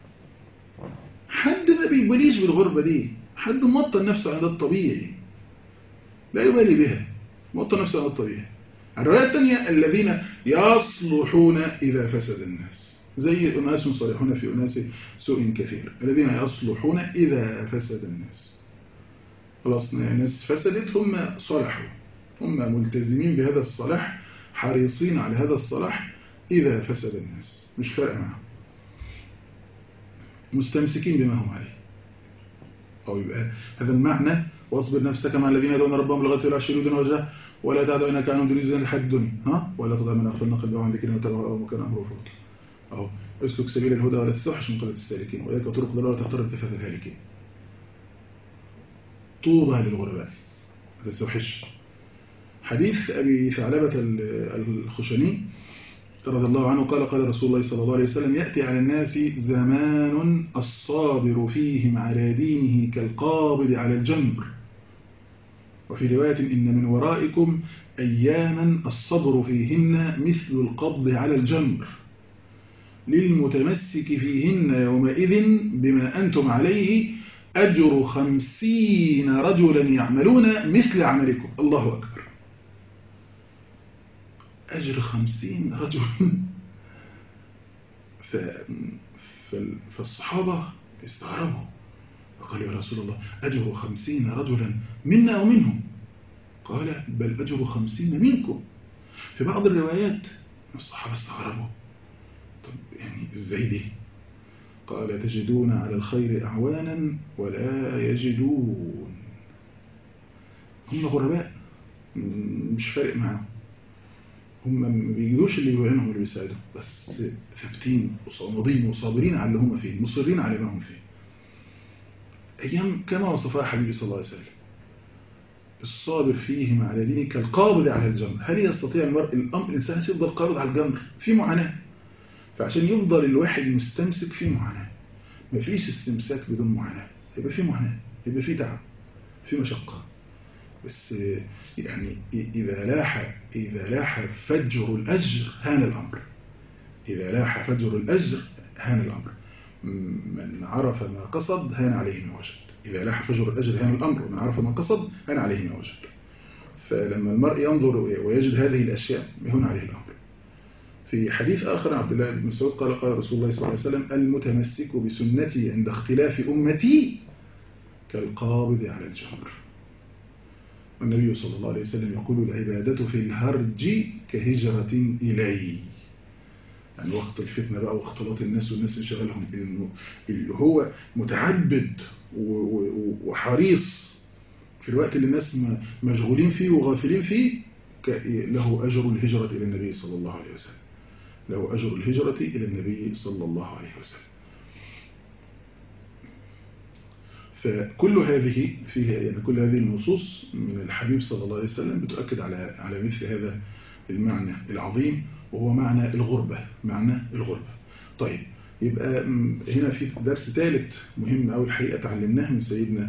حد ما بيباليش بالغربة دي، حد موطن نفسه على الطبيعي لا يبالي بها، موطن نفسه على الطبيعي. الرواية الثانية الذين يصلحون إذا فسد الناس. زي أناس صالحون في أناس سوء كثير الذين يصلحون إذا فسد الناس. خلاص الناس فسدت هم صلحوا، هم ملتزمين بهذا الصلاح، حريصين على هذا الصلاح إذا فسد الناس، مش فارق معهم، مستمسكين بما هم عليه. أو يبقى هذا المعنى: واصبر نفسك مع الذين يدعون ربهم بالغداة والعشي يريدون وجهه ولا تعد عيناك عنهم تريد زينة الحياة الدنيا، ها ولا تطع من أغفلنا قلبه عن ذكرنا واتبع هواه وكان أمره فرطا. أهو اسلك سبيل الهدى ولا تستوحش من قلة السالكين وإياك طرق ضلال ولا تختار بكثرة الهالكين. طوبى للغرباء، ما تستوحش. حديث أبي ثعلبة الخشني رضي الله عنه قال: قال رسول الله صلى الله عليه وسلم: يأتي على الناس زمان الصابر فيهم على دينه كالقابض على الجمر، وفي رواية: إن من ورائكم أياما الصبر فيهن مثل القبض على الجمر، للمتمسك فيهن يومئذ بما أنتم عليه أجر خمسين رجلا يعملون مثل عملكم. الله أكبر. أجر خمسين رجل. فالصحابة استغربوا فقالوا: يا رسول الله، أجر خمسين رجلا منا ومنهم؟ قال: بل أجر خمسين منكم. في بعض الروايات الصحابة استغربوا: طب يعني إزاي دي؟ قال: تجدون على الخير أعوانا ولا يجدون. هم غرباء، مش فارق معهم، هم ما بيجدوش اللي يعينهم اللي بيساعدهم، بس ثابتين وصامدين وصابرين على اللي هم فيه، مصرين على ما هم فيه. أيام كما وصفها حبيبي صلى الله عليه وسلم: الصابر فيهم على دينه كالقابض على الجمر. هل يستطيع المرء الأمر الإنسان يفضل قابض على الجمر؟ في معاناة، فعشان يفضل الواحد مستمسك في معاناة. ما فيش استمساك بدون معاناة، يبقى في معاناة، يبقى في تعب، في مشقة. بس يعني إذا لاح إذا لاح فجر الأجر هان الأمر. إذا لاح فجر الأجر هان الأمر. من عرف ما قصد هان عليه ما وجد. إذا لاح فجر الأجر هان الأمر، ومن عرف ما قصد هان عليه ما وجد. فلما المرء ينظر ويجد هذه الأشياء يهون عليه الأمر. في حديث آخر عبد الله بن مسعود قال: قال رسول الله صلى الله عليه وسلم: المتمسك بسنتي عند اختلاف أمتي كالقابض على الجمر. والنبي صلى الله عليه وسلم يقول: العبادة في الهرج كهجرة إلي. يعني وقت الفتنة بقى واختلاط الناس والناس انشغلهم، اللي هو متعبد وحريص في الوقت اللي الناس مشغولين فيه وغافلين فيه، له أجر الهجرة إلى النبي صلى الله عليه وسلم. له أجر الهجرة إلى النبي صلى الله عليه وسلم. فكل هذه فيها يعني كل هذه النصوص من الحبيب صلى الله عليه وسلم بتؤكد على على مثل هذا المعنى العظيم، وهو معنى الغربة. معنى الغربة. طيب، يبقى هنا في درس ثالث مهم أوي الحقيقة تعلمناه من سيدنا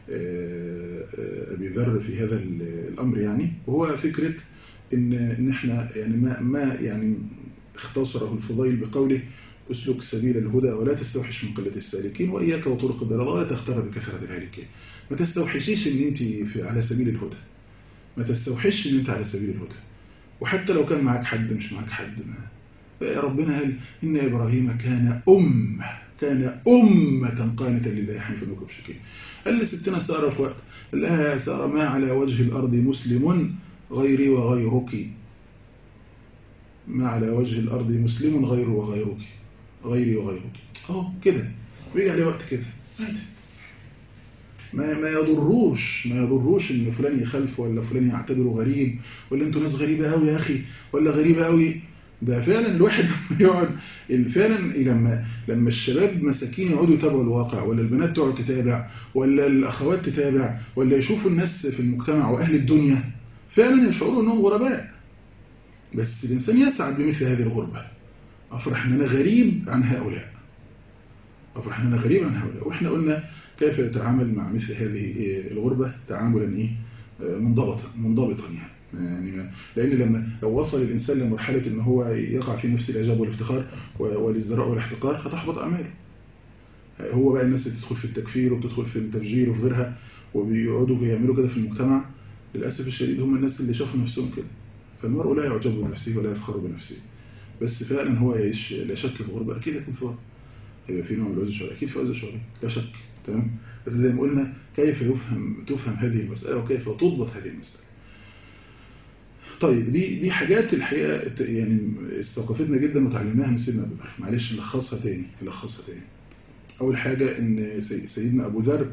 أبي ذر في هذا الأمر، يعني وهو فكرة إن إن إحنا يعني ما ما يعني اختصره الفضيل بقوله: اسلك سبيل الهدى ولا تستوحش من قلة السالكين وإياك وطرق الضلال ولا تختار بكثرة الهالكين. ما تستوحشيش إن أنت في على سبيل الهدى، ما تستوحش إن أنت على سبيل الهدى، وحتى لو كان معك حد مش معك حد. ما ربنا قال: إن إبراهيم كان أمة كان أمة قانتا لله حنيفا ولم يكن مشركا. قال لستنا سارة في وقت، قال لها: يا سارة، ما على وجه الأرض مسلم غيري وغيرك، ما على وجه الأرض مسلم غير وغيرك غيري وغيرك. أهو كده بيجي عليه وقت كده ما ما يضروش ما يضروش إن فلان يخالف ولا فلان يعتبره غريب، ولا أنتوا ناس غريبة أوي يا أخي، ولا غريبة أوي. ده فعلا الواحد يقعد فعلا لما لما الشباب مساكين يقعدوا يتابعوا الواقع، ولا البنات تقعد تتابع، ولا الأخوات تتابع، ولا يشوفوا الناس في المجتمع وأهل الدنيا، فعلا يشعروا أنهم غرباء. بس الإنسان يسعد بمثل هذه الغربة. أفرح أن أنا غريب عن هؤلاء، أفرح أن أنا غريب عن هؤلاء. وإحنا قلنا كيف يتعامل مع مثل هذه الغربة تعاملا إيه منضبطا منضبطا يعني. يعني لأن لما لو وصل الإنسان لمرحلة إن هو يقع في نفس الإعجاب والافتخار والازدراء والاحتقار هتحبط أعماله. هو بقى الناس اللي تدخل في التكفير وبتدخل في التفجير وفي غيرها وبيقعدوا يعملوا كده في المجتمع، للأسف الشديد هم الناس اللي شافوا نفسهم كده. فالمرء لا يعجب بنفسه ولا يفخر بنفسه، بس فعلا هو يعيش لا شك في غربة، أكيد هيكون في غربة، هيبقى في نوع من العزلة الشعورية، أكيد في عزلة شعورية لا شك. تمام. بس زي ما قلنا كيف يفهم تفهم هذه المسألة وكيف تضبط هذه المسألة. طيب دي دي حاجات الحقيقة يعني استوقفتنا جدا وتعلمناها من سيدنا أبو ذر. معلش نلخصها تاني نلخصها تاني. أول حاجة إن سيدنا أبو ذر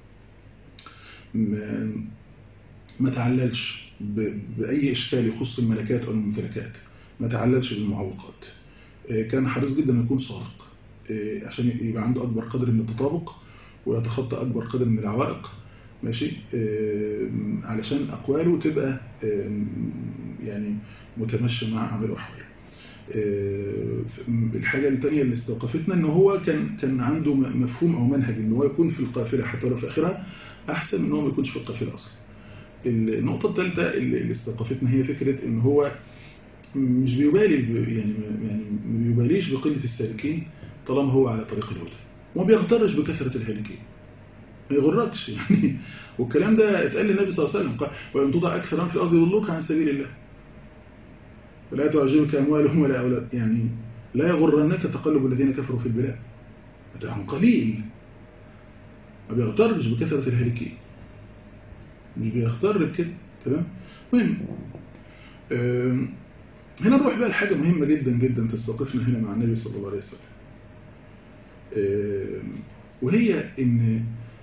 ما, ما تعللش بأي إشكال يخص الملكات أو الممتلكات، ما تعللش بالمعوقات، كان حريص جدا أن يكون صادق عشان يبقى عنده أكبر قدر من التطابق ويتخطى أكبر قدر من العوائق، ماشي، علشان أقواله تبقى يعني متمشى مع أعمال وأحواله. الحاجة الثانية اللي استوقفتنا إن هو كان كان عنده مفهوم أو منهج إن هو يكون في القافلة حتى ولو في آخرها أحسن من إن هو ما يكونش في القافلة أصلا. النقطة الثالثة اللي استوقفتنا هي فكرة إن هو مش بيبالي يعني يعني ما بيباليش بقلة السالكين طالما هو على طريق الهدى، وما بيغترش بكثرة الهالكين، ما يغركش يعني. والكلام ده اتقال للنبي صلى الله عليه وسلم قال: وإن تطع أكثر في الأرض يضلوك عن سبيل الله ولا تعجبك أموالهم ولا أولاد، يعني لا يغرنك تقلب الذين كفروا في البلاد، متاعهم قليل، ما بيغترش بكثرة الهالكين، مش بيغتر بكده. تمام. المهم هنا نروح بقى لحاجة مهمة جدا جدا تستوقفنا هنا مع النبي صلى الله عليه وسلم، وهي إن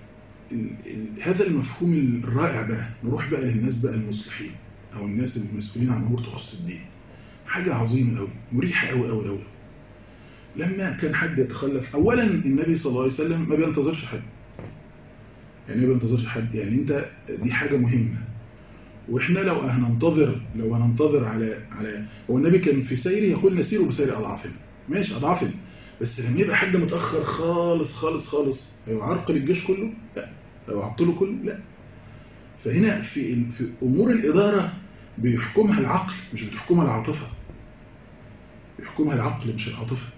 هذا المفهوم الرائع بقى نروح بقى للناس بقى المصلحين أو الناس المسؤولين عن أمور تخص الدين. حاجة عظيمة أوي، مريحة أوي أوي أوي. لما كان حد يتخلف، أولا النبي صلى الله عليه وسلم ما بينتظرش حد، يعني ما بينتظرش حد، يعني أنت دي حاجة مهمة. وإحنا لو هننتظر لو هننتظر على على هو النبي كان في سيره يقول نسيره بسير أضعافنا، ماشي أضعافنا، بس لما يبقى حد متأخر خالص خالص خالص هيعرقل الجيش كله؟ لا. هيعطله كله؟ لا. فهنا في في أمور الإدارة بيحكمها العقل مش بتحكمها العاطفة، بيحكمها العقل مش العاطفة.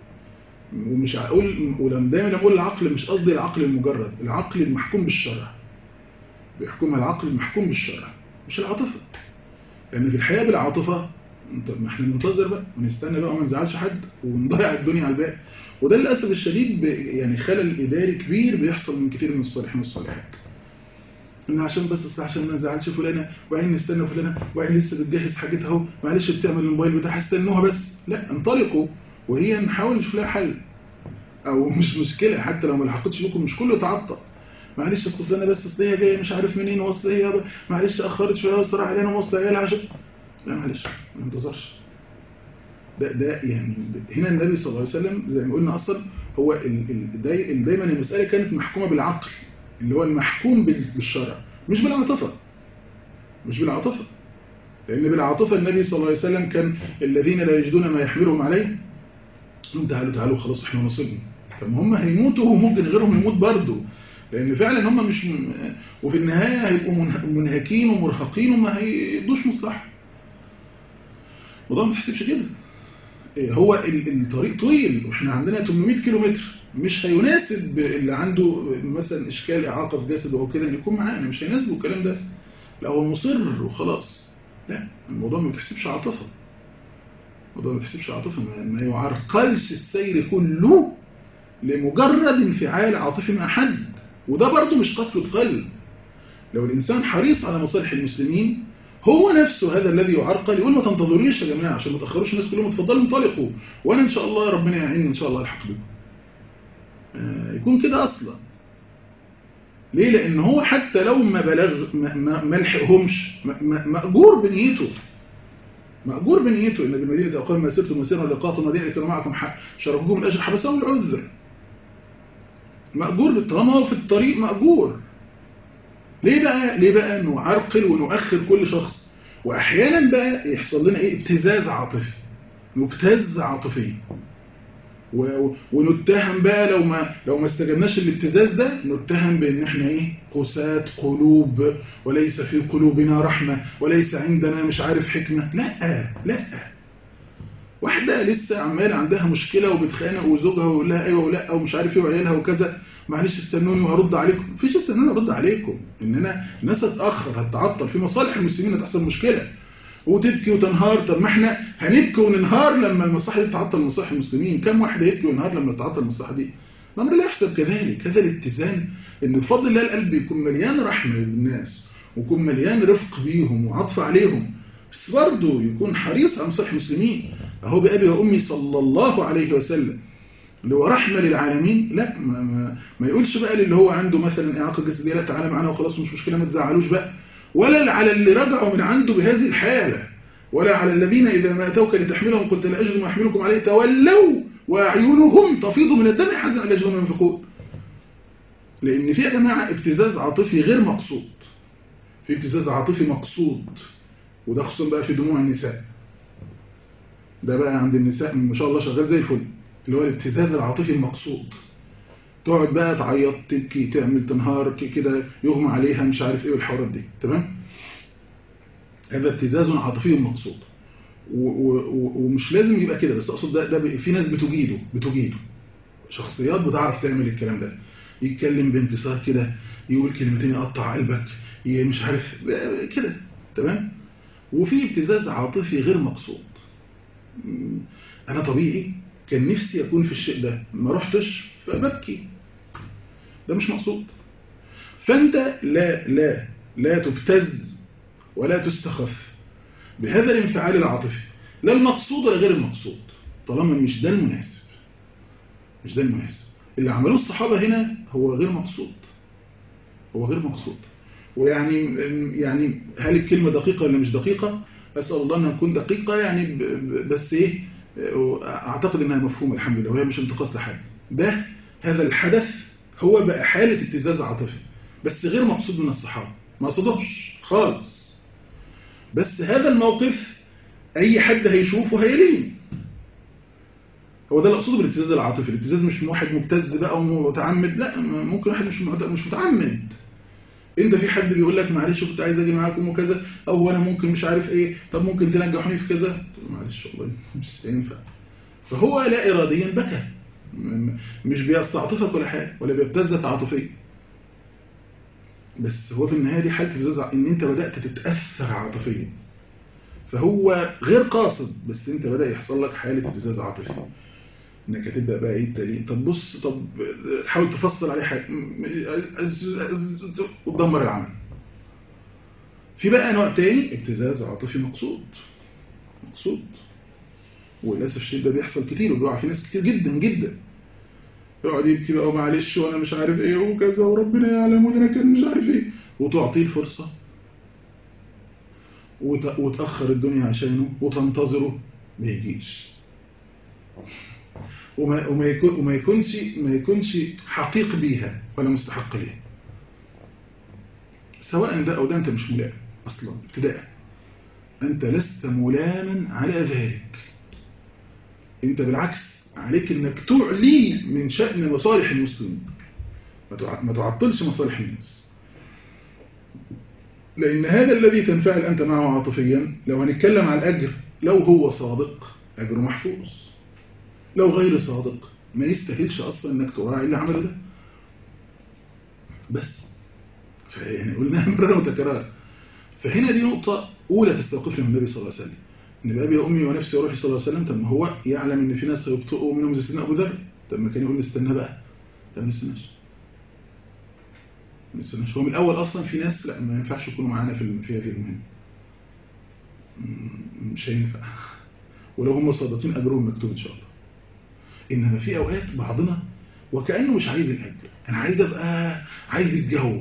ومش هقول، ولما دايما لما اقول العقل مش قصدي العقل المجرد، العقل المحكوم بالشرع، بيحكمها العقل المحكوم بالشرع مش العاطفة. لأن في الحياة بالعاطفة ما احنا ننتظر بقى ونستنى بقى وما نزعلش حد ونضيع الدنيا على الباقي، وده للأسف الشديد يعني خلل إداري كبير بيحصل من كثير من الصالحين والصالحات. إن عشان بس أصل عشان ما نزعلش فلانة وبعدين نستنى فلانة وبعدين لسه بتجهز حاجتها اهو معلش بتعمل الموبايل بتاعها استنوها بس، لا انطلقوا وهي نحاول نشوف لها حل، أو مش مشكلة حتى لو ما لحقتش بكم مش كله يتعطل. معلش اصل فلانة بس اصل هي جايه مش عارف منين واصل هي معلش اخرت شويه وصراحه علينا موصله عيالها عشان لا معلش ما انتظرش. ده ده يعني هنا النبي صلى الله عليه وسلم زي ما قلنا اصلا هو ال ال داي دايما المساله كانت محكومه بالعقل اللي هو المحكوم بالشرع مش بالعاطفه، مش بالعاطفه. لان بالعاطفه النبي صلى الله عليه وسلم كان الذين لا يجدون ما يحملهم عليه انت تعالوا تعالوا خلاص احنا نصيبنا، طب هم هيموتوا وممكن غيرهم يموت برضه، لأن فعلا هم مش م... وفي النهاية هيبقوا منهكين ومرهقين وما هيدوش مصلحة. وده ما تحسبش كده، هو الطريق طويل واحنا عندنا ثمانمائة كيلو متر، مش هيناسب اللي عنده مثلا إشكال إعاقة في جسده أو كده إن يكون معانا، مش هيناسبه الكلام ده، لا هو مصر وخلاص. لا الموضوع ما بتحسبش عاطفة، الموضوع ما بتحسبش عاطفة، ما, ما يعرقلش السير كله لمجرد انفعال عاطفي مع حد. وده برضو مش قسوة قلب. لو الإنسان حريص على مصالح المسلمين هو نفسه هذا الذي يعرقل يقول ما تنتظرونيش يا جماعة عشان ما تأخروش الناس كلهم اتفضلوا انطلقوا وأنا إن شاء الله ربنا يعين إن شاء الله الحق بكم. آه يكون كده أصلا. ليه؟ لأن هو حتى لو ما بلغ ما, ما لحقهمش مأجور بنيته، مأجور بنيته إن بالمدينة أقام ما سرتم مسيرا ولقاء المدينة كانوا معكم شاركوكم الأجر حبسهم العذر، مأجور طالما هو في الطريق مأجور. ليه بقى؟ ليه بقى نعرقل ونؤخر كل شخص؟ وأحيانا بقى يحصل لنا إيه؟ ابتزاز عاطفي، نبتز عاطفيا ونتهم بقى لو ما لو ما استجبناش الابتزاز ده نتهم بأن احنا إيه؟ قساة قلوب وليس في قلوبنا رحمة وليس عندنا مش عارف حكمة. لا لا، واحدة لسه عمال عندها مشكلة وبتخانق وزوجها ويقول لها أيوة ولا ومش عارف إيه وعيالها وكذا، معلش استنوني وهرد عليكم. مفيش استنوني وهرد عليكم، إن أنا الناس هتأخر هتتعطل في مصالح المسلمين هتحصل مشكلة. وتبكي وتنهار. طب ما احنا هنبكي وننهار لما المصلحه دي تعطل مصالح المسلمين. كم واحد يبكي وينهار لما تعطل المصلحه دي؟ الامر لا يحسب كذلك. هذا الاتزان، ان بفضل الله القلب يكون مليان رحمه بالناس ويكون مليان رفق بيهم وعطف عليهم، بس برضه يكون حريص على مصالح المسلمين. اهو بأبي وأمي صلى الله عليه وسلم اللي هو رحمه للعالمين. لا ما, ما, ما يقولش بقى اللي هو عنده مثلا اعاقه جسديه لا تعالى معانا وخلاص مش مشكله ما تزعلوش بقى، ولا على اللي رجعوا من عنده بهذه الحاله، ولا على الذين اذا ما اتوك لتحملهم قلت لا اجد ما احملكم عليه تولوا واعينهم تفيض من الدم حزنا الا يجدوا ما ينفقون. لان في يا جماعه ابتزاز عاطفي غير مقصود، في ابتزاز عاطفي مقصود، وده خصوصا بقى في دموع النساء. ده بقى عند النساء ما شاء الله شغال زي الفل، اللي هو الابتزاز العاطفي المقصود. تقعد بقى تعيط تبكي تعمل تنهار كده يغمى عليها مش عارف ايه والحوارات دي. تمام؟ هذا ابتزاز عاطفي مقصود، ومش لازم يبقى كده، بس اقصد ده, ده في ناس بتجيده بتجيده شخصيات بتعرف تعمل الكلام ده، يتكلم بانكسار كده، يقول كلمتين يقطع قلبك مش عارف كده. تمام؟ وفي ابتزاز عاطفي غير مقصود. انا طبيعي كان نفسي اكون في الشيء ده ما رحتش فببكي، ده مش مقصود. فانت لا لا لا تبتز ولا تستخف بهذا الانفعال العاطفي، لا المقصود ولا غير المقصود، طالما مش ده المناسب. مش ده المناسب. اللي عملوه الصحابة هنا هو غير مقصود، هو غير مقصود. ويعني يعني هل الكلمة دقيقة ولا مش دقيقة؟ أسأل الله أن تكون دقيقة يعني، بس إيه أعتقد أنها مفهومة الحمد لله، وهي مش انتقاص لحد. ده هذا الحدث هو بقى حالة ابتزاز عاطفي بس غير مقصود من الصحابة، ما قصدوش خالص. بس هذا الموقف أي حد هيشوفه هيلين. هو ده اللي أقصده بالابتزاز العاطفي. الابتزاز مش من واحد مبتز بقى ومتعمد، لا، ممكن واحد مش مش متعمد. انت في حد بيقول لك معلش كنت عايز اجي معاكم وكذا، او انا ممكن مش عارف ايه، طب ممكن تنجحوني في كذا، معلش والله مش هينفع. فهو لا اراديا بكى، مش بيستعطفك ولا حاجه ولا بيبتزك عاطفيا، بس هو في النهايه دي حاله ابتزاز ان انت بدات تتاثر عاطفيا. فهو غير قاصد، بس انت بدا يحصل لك حاله ابتزاز عاطفي، انك هتبدا بقى ايه التالي، طب بص، طب تحاول تفصل عليه حاجه وتدمر العمل. في بقى نوع تاني ابتزاز عاطفي مقصود مقصود وللاسف الشيء ده بيحصل كتير وبيقع في ناس كتير جدا جدا. يقعد يبكي بقى ومعلش وانا مش عارف ايه وكذا وربنا يعلم وانا كان مش عارف ايه، وتعطيه الفرصه وتاخر الدنيا عشانه وتنتظره ما يجيش، وما وما يكون وما يكونش ما يكونش حقيق بيها ولا مستحق ليها. سواء ده او ده انت مش ملام اصلا ابتداء، انت لست ملاما على ذلك. انت بالعكس عليك انك تعلي من شأن مصالح المسلمين، ما تعطلش مصالح الناس. لان هذا الذي تنفعل انت معه عاطفيا، لو هنتكلم عن الاجر، لو هو صادق اجره محفوظ، لو غير صادق ما يستاهلش اصلا انك تراعي اللي عمله ده. بس فيعني قلناها مرة وتكرار. فهنا دي نقطة أولى تستوقفنا النبي صلى الله عليه وسلم، إن بأبي وأمي ونفسي وروحي صلى الله عليه وسلم. طب ما هو يعلم إن في ناس هيبطئوا منهم زي سيدنا أبو ذر، طب ما كان يقول نستنى بقى، طب ما نستناش ما نستناش. هو من الأول أصلا في ناس لا ما ينفعش يكونوا معانا في في هذه المهمة، مش هينفع، ولو هم صادقين أجرهم مكتوب إن شاء الله. إنما في أوقات بعضنا وكأنه مش عايز الأجر، أنا عايز أبقى عايز الجو،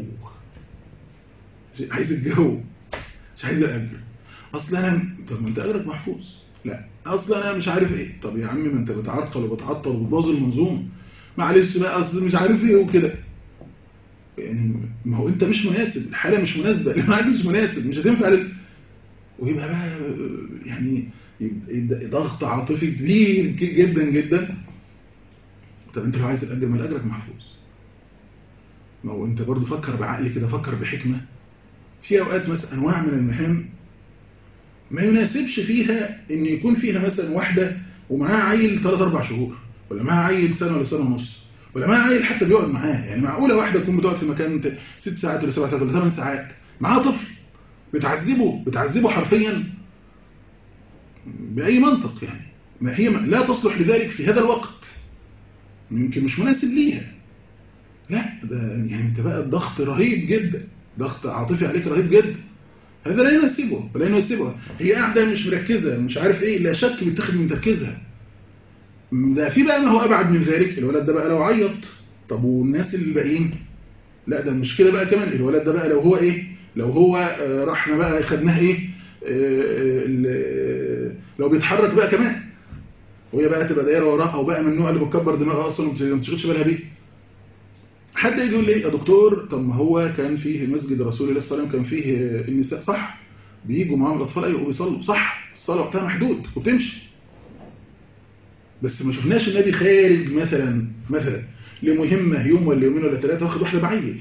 عايز الجو مش عايز الأجر. أصلا أنا طب ما أنت أجرك محفوظ، لا أصلا أنا مش عارف إيه. طب يا عم ما أنت بتعرقل وبتعطل وبتبوظ المنظومة، معلش بقى أصلا مش عارف إيه وكده. يعني ما هو أنت مش مناسب، الحالة مش مناسبة، اللي معاك مش مناسب، مش هتنفع لل... ويبقى بقى يعني يبدأ ضغط عاطفي كبير جدا جدا. طب أنت لو عايز الأجر ما أجرك محفوظ. ما هو أنت برضو فكر بعقل كده، فكر بحكمة. في أوقات مثلا أنواع من المهام ما يناسبش فيها إن يكون فيها مثلا واحدة ومعاها عيل ثلاث أربع شهور، ولا معاها عيل سنة ولا سنة ونص، ولا معاها عيل حتى بيقعد معاها. يعني معقولة واحدة تكون بتقعد في مكان ست ساعات ولا سبع ساعات ولا ثمان ساعات معاها طفل بتعذبه بتعذبه حرفيا. بأي منطق يعني، ما هي لا تصلح لذلك في هذا الوقت، يمكن مش مناسب ليها. لا ده يعني انت بقى الضغط رهيب جدا، ضغط عاطفي عليك رهيب جدا، هذا لا يناسبه ولا يناسبها. هي قاعدة مش مركزة مش عارف ايه، لا شك بيتاخد من تركيزها. ده في بقى ما هو أبعد من ذلك، الولد ده بقى لو عيط، طب والناس اللي باقيين؟ لا ده المشكلة بقى كمان الولد ده بقى لو هو ايه، لو هو آه رحنا بقى خدناه ايه، آه آه لو بيتحرك بقى كمان، وهي بقى تبقى دايره وراها، وبقى من النوع اللي بتكبر دماغها اصلا وما بتشغلش بالها بيه. حد يجي يقول لي يا دكتور طب ما هو كان فيه مسجد رسول الله صلى الله عليه وسلم كان فيه النساء، صح، بيجوا معاهم الاطفال ايوه وبيصلوا، صح، الصلاه وقتها محدود وبتمشي، بس ما شفناش النبي خارج مثلا مثلا لمهمه يوم ولا يومين ولا ثلاثه واخد واحده بعيل،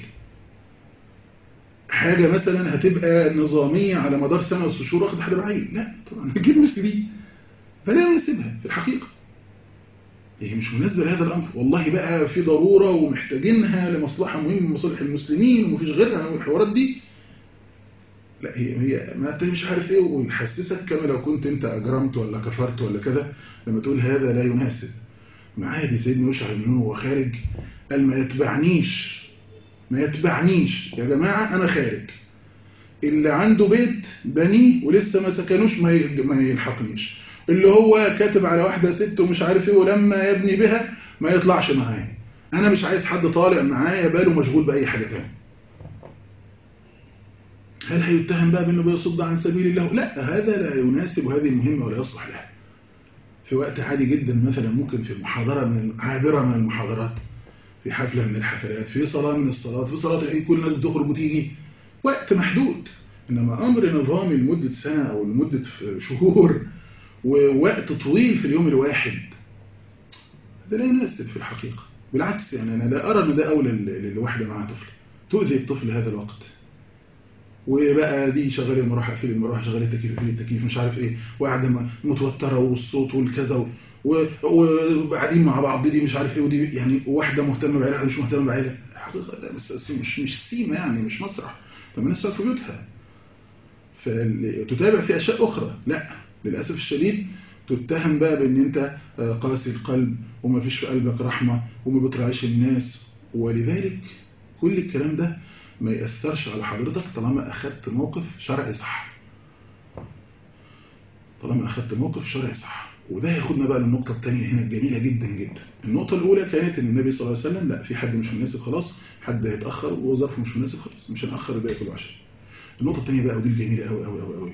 حاجه مثلا هتبقى نظاميه على مدار سنه وست شهور واخد واحده بعيل، لا طبعا هجيب مثل دي، فلا يناسبها في الحقيقه، هي مش مناسبة لهذا الأمر. والله بقى في ضرورة ومحتاجينها لمصلحة مهمة من مصالح المسلمين ومفيش غيرها والحوارات دي، لا هي هي ما انت مش عارف ايه، ويحسسك كما لو كنت انت أجرمت ولا كفرت ولا كذا لما تقول هذا لا يناسب. معادي سيدنا يشعر منه وهو خارج قال ما يتبعنيش ما يتبعنيش يا جماعة أنا خارج، اللي عنده بيت بنيه ولسه ما سكنوش ما يلحقنيش، اللي هو كاتب على واحدة ست ومش عارف ايه ولما يبني بها ما يطلعش معايا، انا مش عايز حد طالع معايا باله مشغول بأي حاجة تانية. هل هيتهم بقى بانه بيصد عن سبيل الله؟ لا هذا لا يناسب هذه المهمة ولا يصلح لها. في وقت عادي جدا مثلا ممكن في محاضرة من عابرة من المحاضرات، في حفلة من الحفلات، في صلاة من الصلاة، في صلاة العيد كل الناس بتخرج وتيجي، وقت محدود. انما امر نظامي لمدة سنة او لمدة شهور ووقت طويل في اليوم الواحد هذا لا يناسب في الحقيقة. بالعكس يعني أنا لا أرى أن ده أولى للوحدة مع طفل، تؤذي الطفل هذا الوقت، وبقى دي شغال المروحة قفل المروحة، شغال التكييف قفل التكييف مش عارف إيه، وقاعدة متوترة والصوت والكذا وقاعدين مع بعض دي مش عارف إيه، ودي يعني واحدة مهتمة بعيلها مش مهتمة بعيلها، حقيقة ده بس مش مش سيمة يعني مش مسرح، طب الناس في بيوتها فتتابع في أشياء أخرى. لا للأسف الشديد تتهم بقى بأن أنت قاسي القلب وما فيش في قلبك رحمة وما بتراعيش الناس، ولذلك كل الكلام ده ما يأثرش على حضرتك طالما أخذت موقف شرعي صح، طالما أخذت موقف شرعي صح. وده ياخدنا بقى للنقطة الثانية هنا الجميلة جدا جدا. النقطة الأولى كانت أن النبي صلى الله عليه وسلم لا في حد مش مناسب خلاص، حد هيتأخر وظرفه مش مناسب خلاص مش هنأخر الباقي كله عشان. النقطة الثانية بقى ودي الجميلة أوي أوي أوي أوي،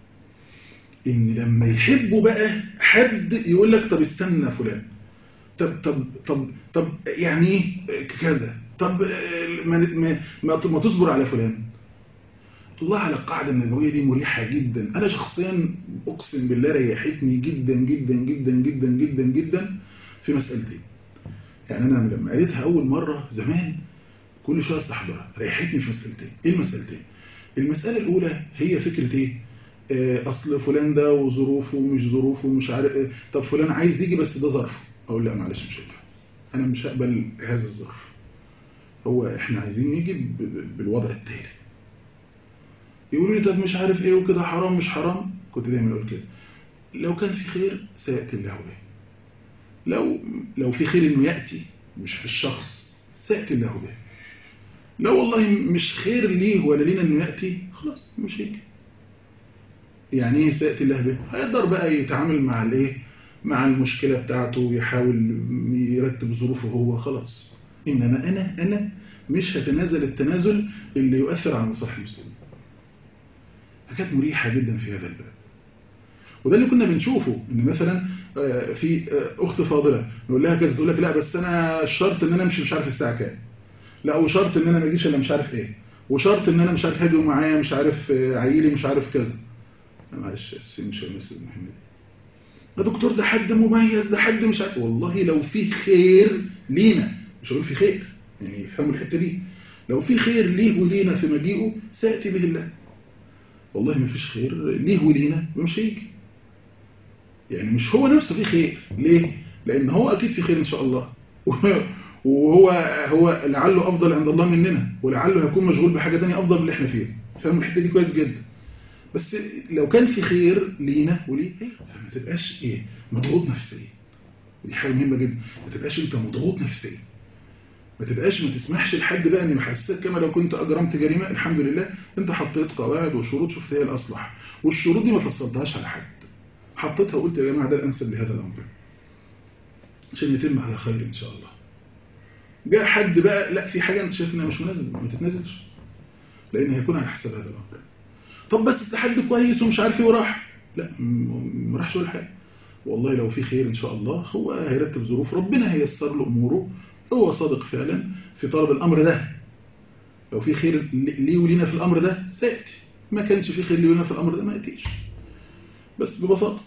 إن لما يحبوا بقى حد يقول لك طب استنى فلان، طب طب طب طب يعني كذا، طب ما ما ما تصبر على فلان. الله على القاعدة النبوية دي مريحة جدا، أنا شخصيا أقسم بالله ريحتني جدا جدا جدا جدا جدا جدا في مسألتين. يعني أنا لما قريتها أول مرة زمان كل شوية استحضرها، ريحتني في مسألتين. إيه المسألتين؟ المسألة الأولى هي فكرة إيه؟ أصل فلان ده وظروفه ومش ظروفه ومش عارف إيه، طب فلان عايز يجي بس ده ظرفه، أقول لا معلش مش هينفع، أنا مش هقبل هذا الظرف، هو إحنا عايزين نيجي بالوضع التالي. يقولوا لي طب مش عارف إيه وكده حرام مش حرام، كنت دايما أقول كده لو كان في خير سيأتي الله به، لو لو في خير إنه يأتي مش في الشخص سيأتي الله به، لو والله مش خير ليه ولا لينا إنه يأتي خلاص مش هيجي. يعني ايه سيأتي الله به؟ هيقدر بقى يتعامل مع الايه مع المشكلة بتاعته ويحاول يرتب ظروفه هو خلاص. إنما أنا أنا مش هتنازل التنازل اللي يؤثر على مصالح المسلمين. كانت مريحة جدا في هذا الباب، وده اللي كنا بنشوفه إن مثلا في أخت فاضلة نقول لها كذا تقول لك لا بس أنا الشرط إن أنا أمشي مش عارف الساعة كام، لا وشرط إن أنا ما أجيش إلا مش عارف إيه، وشرط إن أنا مش عارف هاجي معايا مش عارف عيلي مش عارف كذا. معلش السن مش الناس المهمة يا دكتور ده حد مميز ده حد مش عارف، والله لو في خير لينا مش هقول في خير يعني يفهموا الحتة دي، لو في خير ليه ولينا في مجيئه سيأتي به الله، والله ما فيش خير ليه ولينا ومش هيجي. يعني مش هو نفسه في خير ليه؟ لأن هو أكيد في خير إن شاء الله وهو هو لعله أفضل عند الله مننا ولعله هيكون مشغول بحاجة تانية أفضل من اللي احنا فيه، فاهم الحتة دي كويس جدا. بس لو كان في خير لينا وليه ايه فما تبقاش ايه مضغوط نفسيا. ودي حاجه مهمه جدا، ما تبقاش انت مضغوط نفسيا، ما تبقاش ما تسمحش لحد بقى ان يحسسك كما لو كنت اجرمت جريمه. الحمد لله انت حطيت قواعد وشروط شفت هي الاصلح، والشروط دي ما فصلتهاش على حد، حطيتها وقلت يا جماعه ده الانسب لهذا الامر عشان يتم على خير ان شاء الله. جاء حد بقى لا في حاجه انت شايف انها مش مناسبه ما تتنازلش، لان هيكون على حساب هذا الامر. طب بس حد كويس ومش عارف ايه وراح، لا ما راحش ولا حاجه. والله لو في خير ان شاء الله هو هيرتب ظروف، ربنا هييسر له اموره، هو صادق فعلا في طلب الامر ده. لو في خير ليه ولينا في الامر ده سياتي، ما كانش في خير ليه ولينا في الامر ده ما ياتيش. بس ببساطه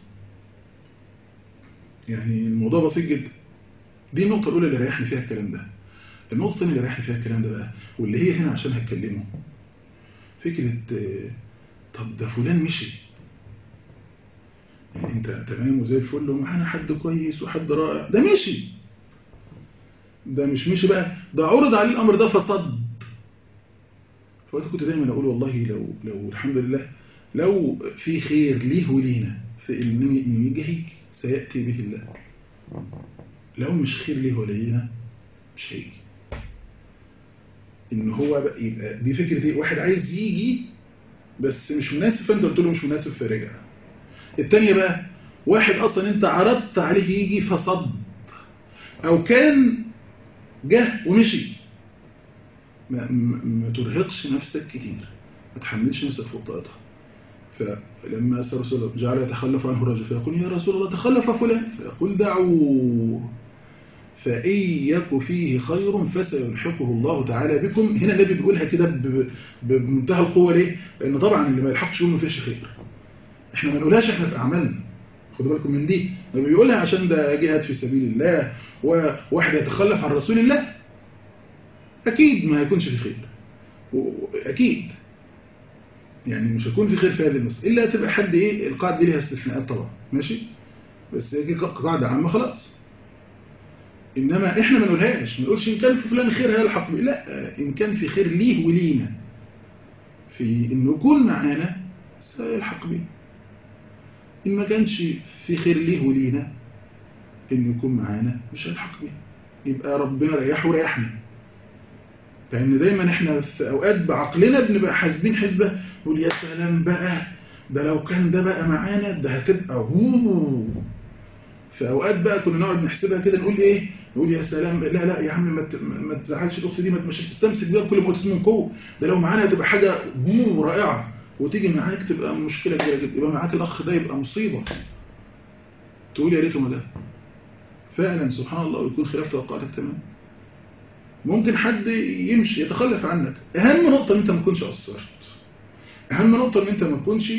يعني الموضوع بسيط جدا. دي النقطه الاولى اللي ريحني فيها الكلام ده. النقطه الثانيه اللي ريحني فيها الكلام ده بقى واللي هي هنا عشان هتكلمه فكره طب ده فلان مشي، يعني انت تمام وزي الفل ومعانا حد كويس وحد رائع، ده مشي، ده مش مشي بقى، ده عرض عليه الامر ده فصد. فوقت كنت دايما اقول والله لو لو الحمد لله لو في خير ليه ولينا في انه يجي سياتي به الله، لو مش خير ليه ولينا مش هيجي. ان هو بقى يبقى دي فكره ايه، واحد عايز يجي بس مش مناسب فانت قلت له مش مناسب فرجع. الثانيه بقى واحد اصلا انت عرضت عليه يجي فصد، او كان جه ومشي. ما, ما ترهقش نفسك كتير، ما تحملش نفسك فوق طاقتها. فلما أسأل رسول الله جعل يتخلف عنه الرجل فيقول يا رسول الله تخلف فلان، فيقول دعوه فإن يك فيه خير فسيلحقه الله تعالى بكم. هنا النبي بيقولها كده بمنتهى القوة. ليه؟ لأن طبعا اللي ما يلحقش يقول ما فيش خير. احنا ما نقولهاش احنا في أعمالنا، خدوا بالكم من دي. النبي بيقولها عشان ده جهاد في سبيل الله وواحد يتخلف عن رسول الله أكيد ما يكونش في خير، أكيد يعني مش هيكون في خير في هذه المسألة إلا تبقى حد إيه. القاعدة دي لها استثناءات طبعا ماشي، بس هي قاعدة عامة خلاص. إنما إحنا ما نقولهاش، ما نقولش إن كان في فلان خير هيلحق بيه، لا، إن كان في خير ليه ولينا في إنه يكون معانا سيلحق بيه، إن ما كانش في خير ليه ولينا إنه يكون معانا مش هيلحق بيه. يبقى ربنا ريحه وريحنا. لأن دايما إحنا في أوقات بعقلنا بنبقى حاسبين حسبة نقول يا سلام بقى ده لو كان ده بقى معانا ده هتبقى هو. في أوقات بقى كنا نقعد نحسبها كده نقول إيه، نقول يا سلام لا لا يا عم ما تزعلش الأخت دي، ما تمشيش تستمسك بيها بكل ما أوتيت من قوة، ده لو معانا هتبقى حاجة هو رائعة، وتيجي معاك تبقى مشكلة كبيرة جدا، يبقى معاك الأخ ده يبقى مصيبة. تقول يا ريته ما ده فعلا سبحان الله ويكون خلاف توقعاتك تمام. ممكن حد يمشي يتخلف عنك. أهم نقطة ان انت ما تكونش قصرت، أهم نقطة ان انت ما تكونش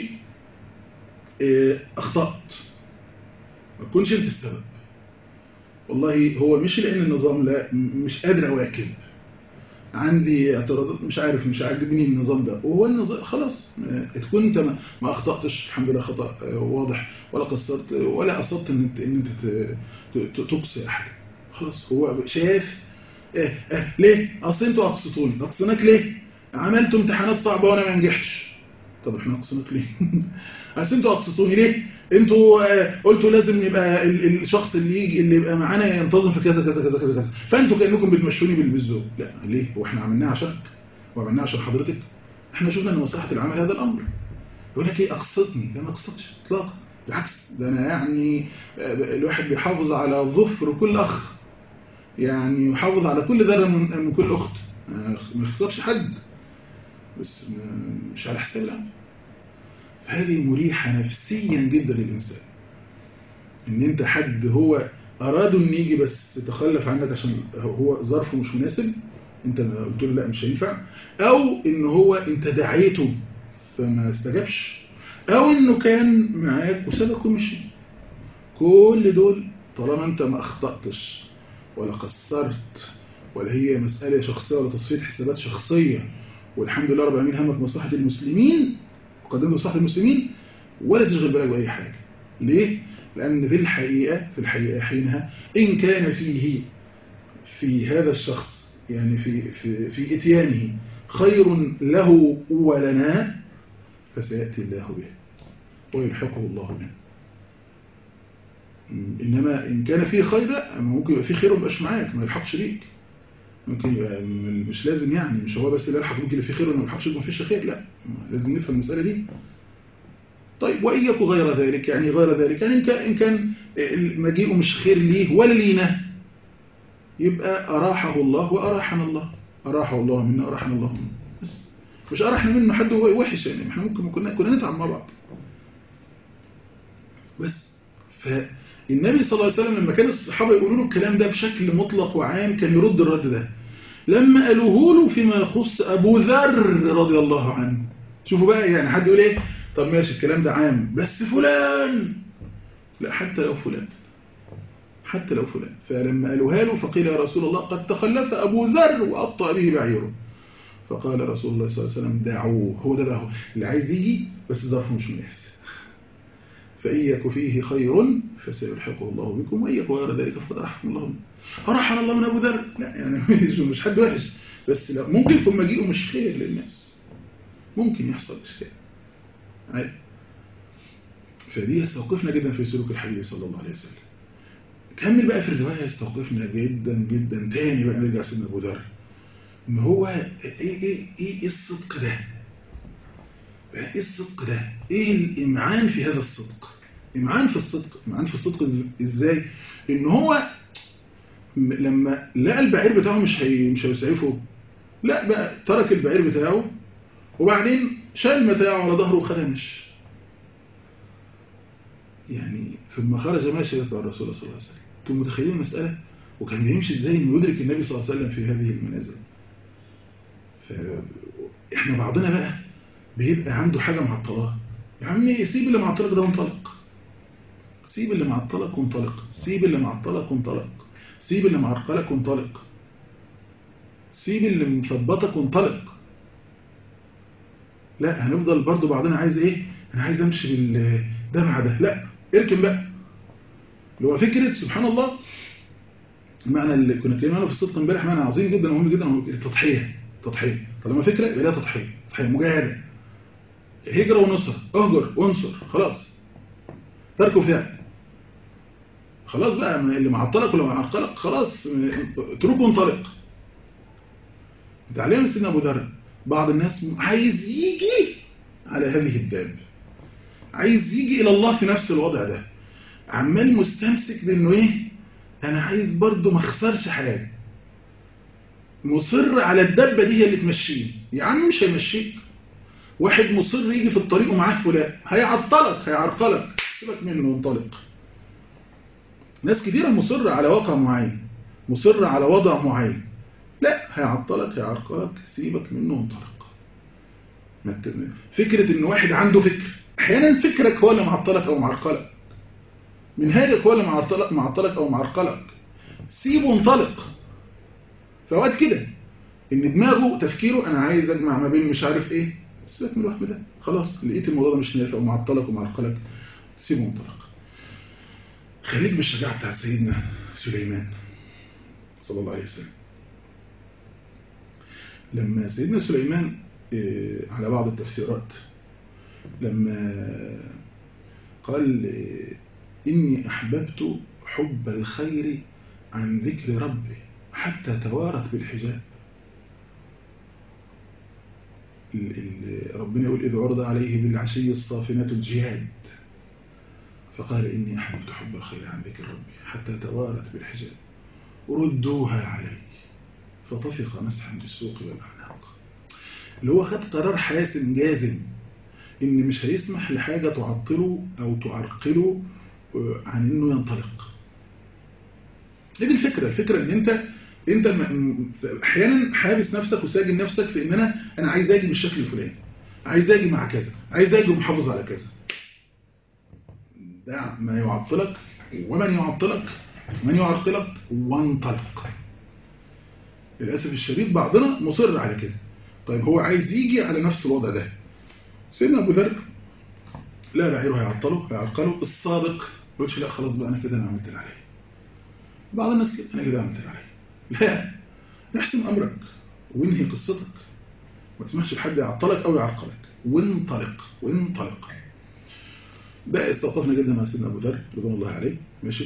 أخطأت، ما تكونش انت السبب. والله هو مش لأن النظام لا مش قادر أواكب، عندي اعتراضات مش عارف مش عاجبني النظام ده، وهو النظام خلاص تكون انت ما أخطأتش الحمد لله خطأ واضح، ولا قصرت ولا قصدت ان انت ان انت تقصي أحد. خلاص هو شايف ايه ايه ليه اصل انتوا اقصتوني، اقصناك ليه؟ عملتوا امتحانات صعبه وانا ما نجحتش. طب احنا اقصناك ليه؟ اصل انتوا اقصتوني ليه؟ انتوا اه قلتوا لازم يبقى الشخص اللي يجي اللي يبقى معانا ينتظم في كذا كذا كذا كذا كذا، فانتوا كانكم بتمشوني بالذوق. لا ليه؟ هو احنا عملناها عشانك وعملناها عشان حضرتك؟ احنا شفنا ان مصلحه العمل هذا الامر. يقول لك ايه اقصتني؟ لا ما اقصتش اطلاقا، بالعكس ده انا يعني الواحد بيحافظ على ظفر كل اخ، يعني يحافظ على كل ذرة من, من كل أخت، ما يخسرش حد، بس مش على حساب العمل. فهذه مريحة نفسيا جدا للإنسان، إن أنت حد هو أرادوا إن يجي بس تخلف عنك عشان هو ظرفه مش مناسب، أنت قلت له لا مش هينفع، أو إن هو أنت دعيته فما استجابش، أو إنه كان معاك وسابك ومشي. كل دول طالما أنت ما أخطأتش ولا قصرت ولا هي مسألة شخصية ولا تصفية حسابات شخصية، والحمد لله رب العالمين همك مصلحة المسلمين وقدمت مصلحة المسلمين، ولا تشغل بالك بأي حاجة. ليه؟ لأن في الحقيقة في الحقيقة حينها إن كان فيه في هذا الشخص يعني في في في إتيانه خير له ولنا فسيأتي الله به ويلحقه الله منه. إنما إن كان فيه خير لا، ممكن يبقى فيه خير ومبقاش معاك ما يلحقش بيك، ممكن يبقى مش لازم يعني مش هو بس اللي يلحق، ممكن يبقى فيه خير وما يلحقش ما فيش خير، لا لازم نفهم المسألة دي. طيب وإن يكن غير ذلك، يعني غير ذلك يعني إن كان مجيئه مش خير ليه ولا لينا، يبقى أراحه الله وأراحنا الله، أراحه الله منا أراحنا الله منه، بس مش أراحنا منه حد هو وحش يعني، احنا ممكن كنا كنا نتعب مع بعض بس. فالنبي صلى الله عليه وسلم لما كان الصحابة يقولوا له الكلام ده بشكل مطلق وعام كان يرد الرد ده. لما قالوه له فيما يخص أبو ذر رضي الله عنه، شوفوا بقى يعني حد يقول ايه طب ماشي الكلام ده عام بس فلان، لا حتى لو فلان حتى لو فلان. فلما قالوها له فقيل يا رسول الله قد تخلف أبو ذر وأبطأ به بعيره، فقال رسول الله صلى الله عليه وسلم دعوه، هو ده بقى هو اللي عايز يجي بس ظرفه مش مناسب، فإن يك فيه خير فسيلحقه الله بكم وإن يك غير ذلك فقد رحمه الله منه. أرحم الله من أبو ذر؟ لا يعني مش حد وحش، بس لا ممكن يكون مجيئه مش خير للناس، ممكن يحصل إشكال عادي. فدي يستوقفنا جدا في سلوك الحبيب صلى الله عليه وسلم. كمل بقى في الرواية يستوقفنا جدا جدا تاني بقى نرجع سيدنا أبو ذر، إن هو إيه إيه إيه الصدق ده؟ إيه الصدق ده؟ إيه الإمعان في هذا الصدق؟ إمعان في الصدق، إمعان في الصدق إزاي؟ إن هو لما لقى البعير بتاعه مش هي مش هيسعفه، لا بقى ترك البعير بتاعه وبعدين شال متاعه على ظهره وخدمش يعني، ثم خرج ماشي يتبع الرسول صلى الله عليه وسلم. انتم متخيلين المسألة؟ وكان بيمشي ازاي انه يدرك النبي صلى الله عليه وسلم في هذه المنازل. فاحنا بعضنا بقى بيبقى عنده حاجة معطلاه، يا عمي سيب اللي معطلك ده وانطلق، سيب اللي معطلك وانطلق، سيب اللي معطلك وانطلق، سيب اللي معرقلك وانطلق، سيب اللي مثبطك وانطلق. لا هنفضل برضو بعضنا عايز ايه، انا عايز امشي بال ده مع ده، لا اركن بقى. اللي هو فكرة سبحان الله المعنى اللي كنا اتكلمنا عنه في الصدق امبارح معنى عظيم جدا ومهم جدا، هو التضحية. تضحية طالما فكرة يبقى لها تضحية، تضحية مجاهدة، هجرة ونصر، اهجر وانصر، خلاص تركوا فيها خلاص بقى، اللي معطلك ولا معرقلك خلاص اتركه وانطلق. تعليم سيدنا ابو ذر بعض الناس عايز يجي على هذه الباب، عايز يجي الى الله في نفس الوضع ده، عمال مستمسك بانه ايه انا عايز برضو ما اخسرش حاجه، مصر على الدبه دي هي اللي تمشيه. يا عم مش هيمشيك، واحد مصر يجي في الطريق ومعاه فلان هيعطلك هيعرقلك، سيبك منه وانطلق. ناس كتيره مصر على واقع معين، مصر على وضع معين، لا هيعطلك هيعرقلك، سيبك منه وانطلق. فكره ان واحد عنده فكر، احيانا فكرك هو اللي معطلك او معرقلك، منهاجك هو اللي معطلك معطلك او معرقلك، سيبه وانطلق. فوقت كده ان دماغه تفكيره انا عايز اجمع ما بين مش عارف ايه، سيبك من الوهم ده خلاص، لقيت الموضوع ده مش نافع ومعطلك ومعرقلك، سيبه وانطلق. خليك بالشجاعه بتاعت سيدنا سليمان صلى الله عليه وسلم. لما سيدنا سليمان على بعض التفسيرات لما قال إني أحببت حب الخير عن ذكر ربي حتى توارت بالحجاب، ربنا يقول إذ عرض عليه بالعشي الصافنات الجهاد، فقال إني أحببت حب الخير عن ذكر ربي حتى توارت بالحجاب ردوها علي فطفق مسحا بالسوق والأعناق. اللي هو خد قرار حاسم جازم إن مش هيسمح لحاجة تعطله أو تعرقله عن إنه ينطلق. دي الفكرة، الفكرة إن أنت أنت أحيانا حابس نفسك وساجن نفسك في إن أنا أنا عايز أجي بالشكل الفلاني، عايز أجي مع كذا، عايز أجي محافظ على كذا. ده ما يعطلك، ومن يعطلك من يعرقلك وانطلق. للأسف الشديد بعضنا مصر على كده. طيب هو عايز يجي على نفس الوضع ده. سيدنا أبو ذر لا بعيره هيعطله هيعرقله، الصادق يقولش لا خلاص بقى أنا كده أنا عملت اللي عليه. بعض الناس كده أنا كده عملت اللي عليه. لا، احسن أمرك وانهي قصتك، ما تسمحش لحد يعطلك أو يعرقلك. وانطلق وانطلق. ده استوقفنا جدا مع سيدنا أبو ذر رضوان الله عليه. ماشي.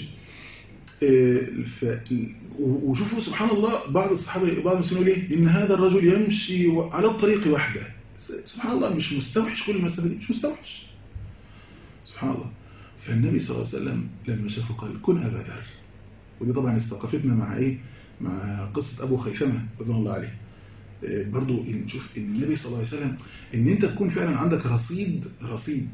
ف... وشوفوا سبحان الله بعض الصحابة بعض المسلمين يقول إيه؟ إن هذا الرجل يمشي على الطريق وحده. سبحان الله مش مستوحش كل المسافة دي، مش مستوحش سبحان الله. فالنبي صلى الله عليه وسلم لما شافه قال كن أبا ذر. ودي طبعا استوقفتنا مع إيه؟ مع قصة أبو خيثمة رضوان الله عليه. برضو نشوف النبي صلى الله عليه وسلم إن أنت تكون فعلا عندك رصيد رصيد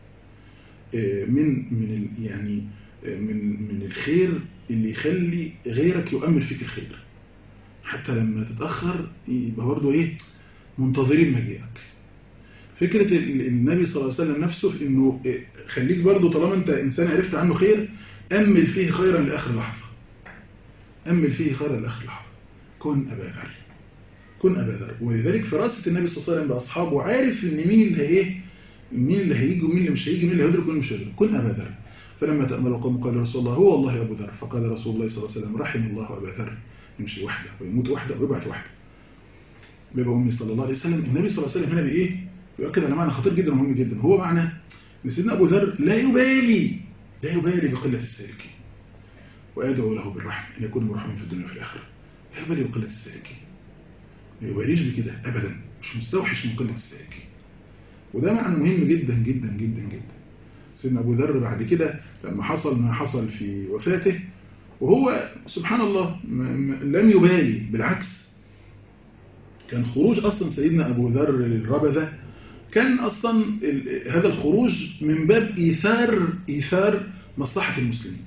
من من يعني من من الخير اللي يخلي غيرك يؤمل فيك الخير، حتى لما تتأخر يبقى برضه ايه منتظرين مجيئك. فكرة النبي صلى الله عليه وسلم نفسه في انه خليك برضه طالما انت انسان عرفت عنه خير امل فيه خيرا لاخر لحظة، امل فيه خيرا لاخر لحظة. كن ابا ذر كن ابا ذر. ولذلك فراسة النبي صلى الله عليه وسلم باصحابه عارف ان مين اللي ايه مين اللي هيجي ومين اللي مش هيجي، مين اللي هيدرك ومين مش هيدرك. كن ابا ذر. فلما تأمل القوم قال رسول الله هو والله أبو ذر. فقال رسول الله صلى الله عليه وسلم رحم الله أبا ذر، يمشي وحده ويموت وحده ويبعث وحده. بيبقى أمي صلى الله عليه وسلم النبي صلى الله عليه وسلم هنا بإيه؟ بيؤكد على معنى خطير جدا ومهم جدا، هو معنى أن سيدنا أبو ذر لا يبالي لا يبالي بقلة السالكين، وأدعو له بالرحمة أن يكون مرحما في الدنيا وفي الآخرة. لا يبالي بقلة السالكين، ما يباليش بكده أبدا، مش مستوحش من قلة السالكين. وده معنى مهم جدا جدا جدا جدا. سيدنا أبو ذر بعد كده لما حصل ما حصل في وفاته وهو سبحان الله لم يبالي، بالعكس كان خروج أصلا سيدنا أبو ذر للربذة كان أصلا هذا الخروج من باب إيثار إيثار مصلحة المسلمين.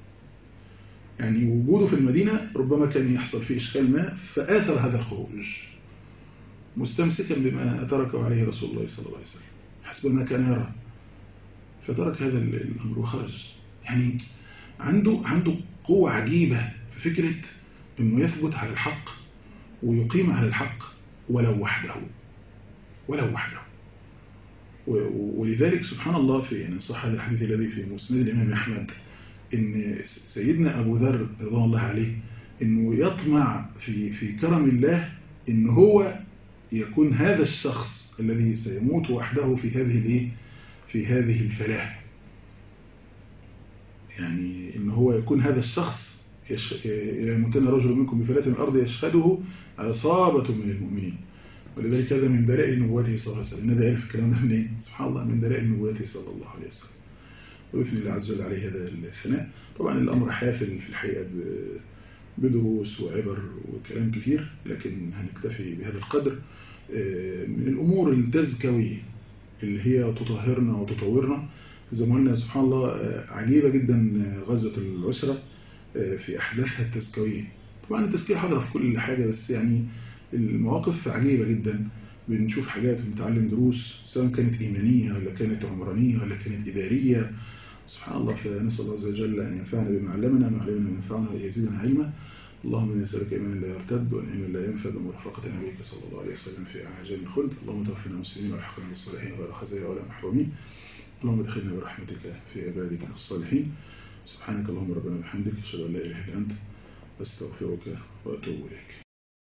يعني وجوده في المدينة ربما كان يحصل فيه إشكال ما فآثر هذا الخروج مستمسكا بما تركه عليه رسول الله صلى الله عليه وسلم حسب ما كان يرى، فترك هذا الأمر وخرج. يعني عنده عنده قوة عجيبة في فكرة إنه يثبت على الحق ويقيم على الحق ولو وحده ولو وحده. ولذلك سبحان الله في يعني صح هذا الحديث الذي في مسند الإمام أحمد إن سيدنا أبو ذر رضي الله عليه إنه يطمع في في كرم الله إن هو يكون هذا الشخص الذي سيموت وحده في هذه الايه في هذه الفلاح. يعني إن هو يكون هذا الشخص يموتن رجل منكم بفلاة من الأرض يشهده عصابة من المؤمنين. ولذلك هذا من دلائل نبوته صلى الله عليه وسلم. النبي عرف الكلام ده منين؟ سبحان الله من دلائل نبوته صلى الله عليه وسلم. ويثني الله عز وجل عليه هذا الثناء. طبعا الأمر حافل في الحقيقة بدروس وعبر وكلام كثير، لكن هنكتفي بهذا القدر من الأمور التزكوية اللي هي تطهرنا وتطورنا. زي ما قلنا سبحان الله عجيبة جدا غزوة العسرة في أحداثها التزكوية. طبعا التزكية حاضرة في كل حاجة، بس يعني المواقف عجيبة جدا. بنشوف حاجات ونتعلم دروس سواء كانت إيمانية ولا كانت عمرانية ولا كانت إدارية. سبحان الله. فنسأل الله عز وجل أن ينفعنا بما علمنا ما علمنا ينفعنا ويزيدنا علما. اللهم إنا نسألك إيمانا لا يرتد ونعيما لا ينفد ومرافقة نبيك صلى الله عليه وسلم في أعجال الخلد. اللهم توفنا مسلمين والحقنا بالصالحين ولا خزايا ولا محرومين. اللهم ادخلنا برحمتك في عبادك الصالحين. سبحانك اللهم ربنا وبحمدك أشهد أن لا إله إلا أنت أستغفرك وأتوب إليك.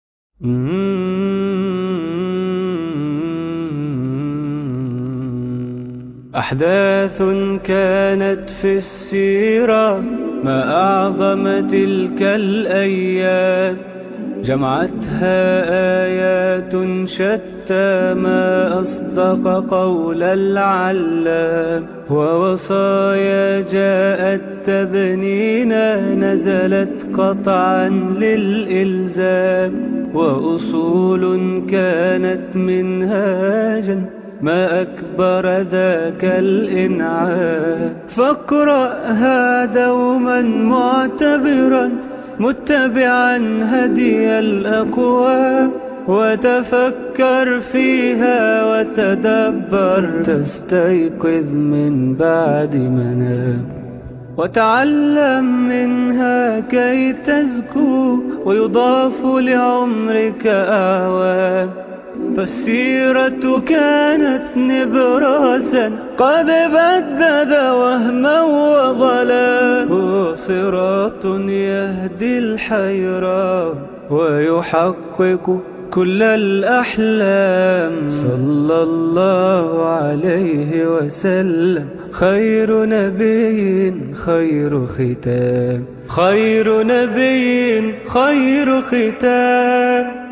أحداث كانت في السيرة ما أعظم تلك الأيام، جمعتها آيات شتى ما أصدق قول العلام، ووصايا جاءت تبنينا نزلت قطعا للإلزام، وأصول كانت منهاجا ما أكبر ذاك الإنعام. فاقرأها دوما معتبرا متبعا هدي الأقوام، وتفكر فيها وتدبر تستيقظ من بعد منام، وتعلم منها كي تزكو ويضاف لعمرك أعوام. فالسيرة كانت نبراسا قد بدد وهما وظلام، هو صراط يهدي الحيران ويحقق كل الأحلام. صلى الله عليه وسلم خير نبي خير ختام، خير نبي خير ختام.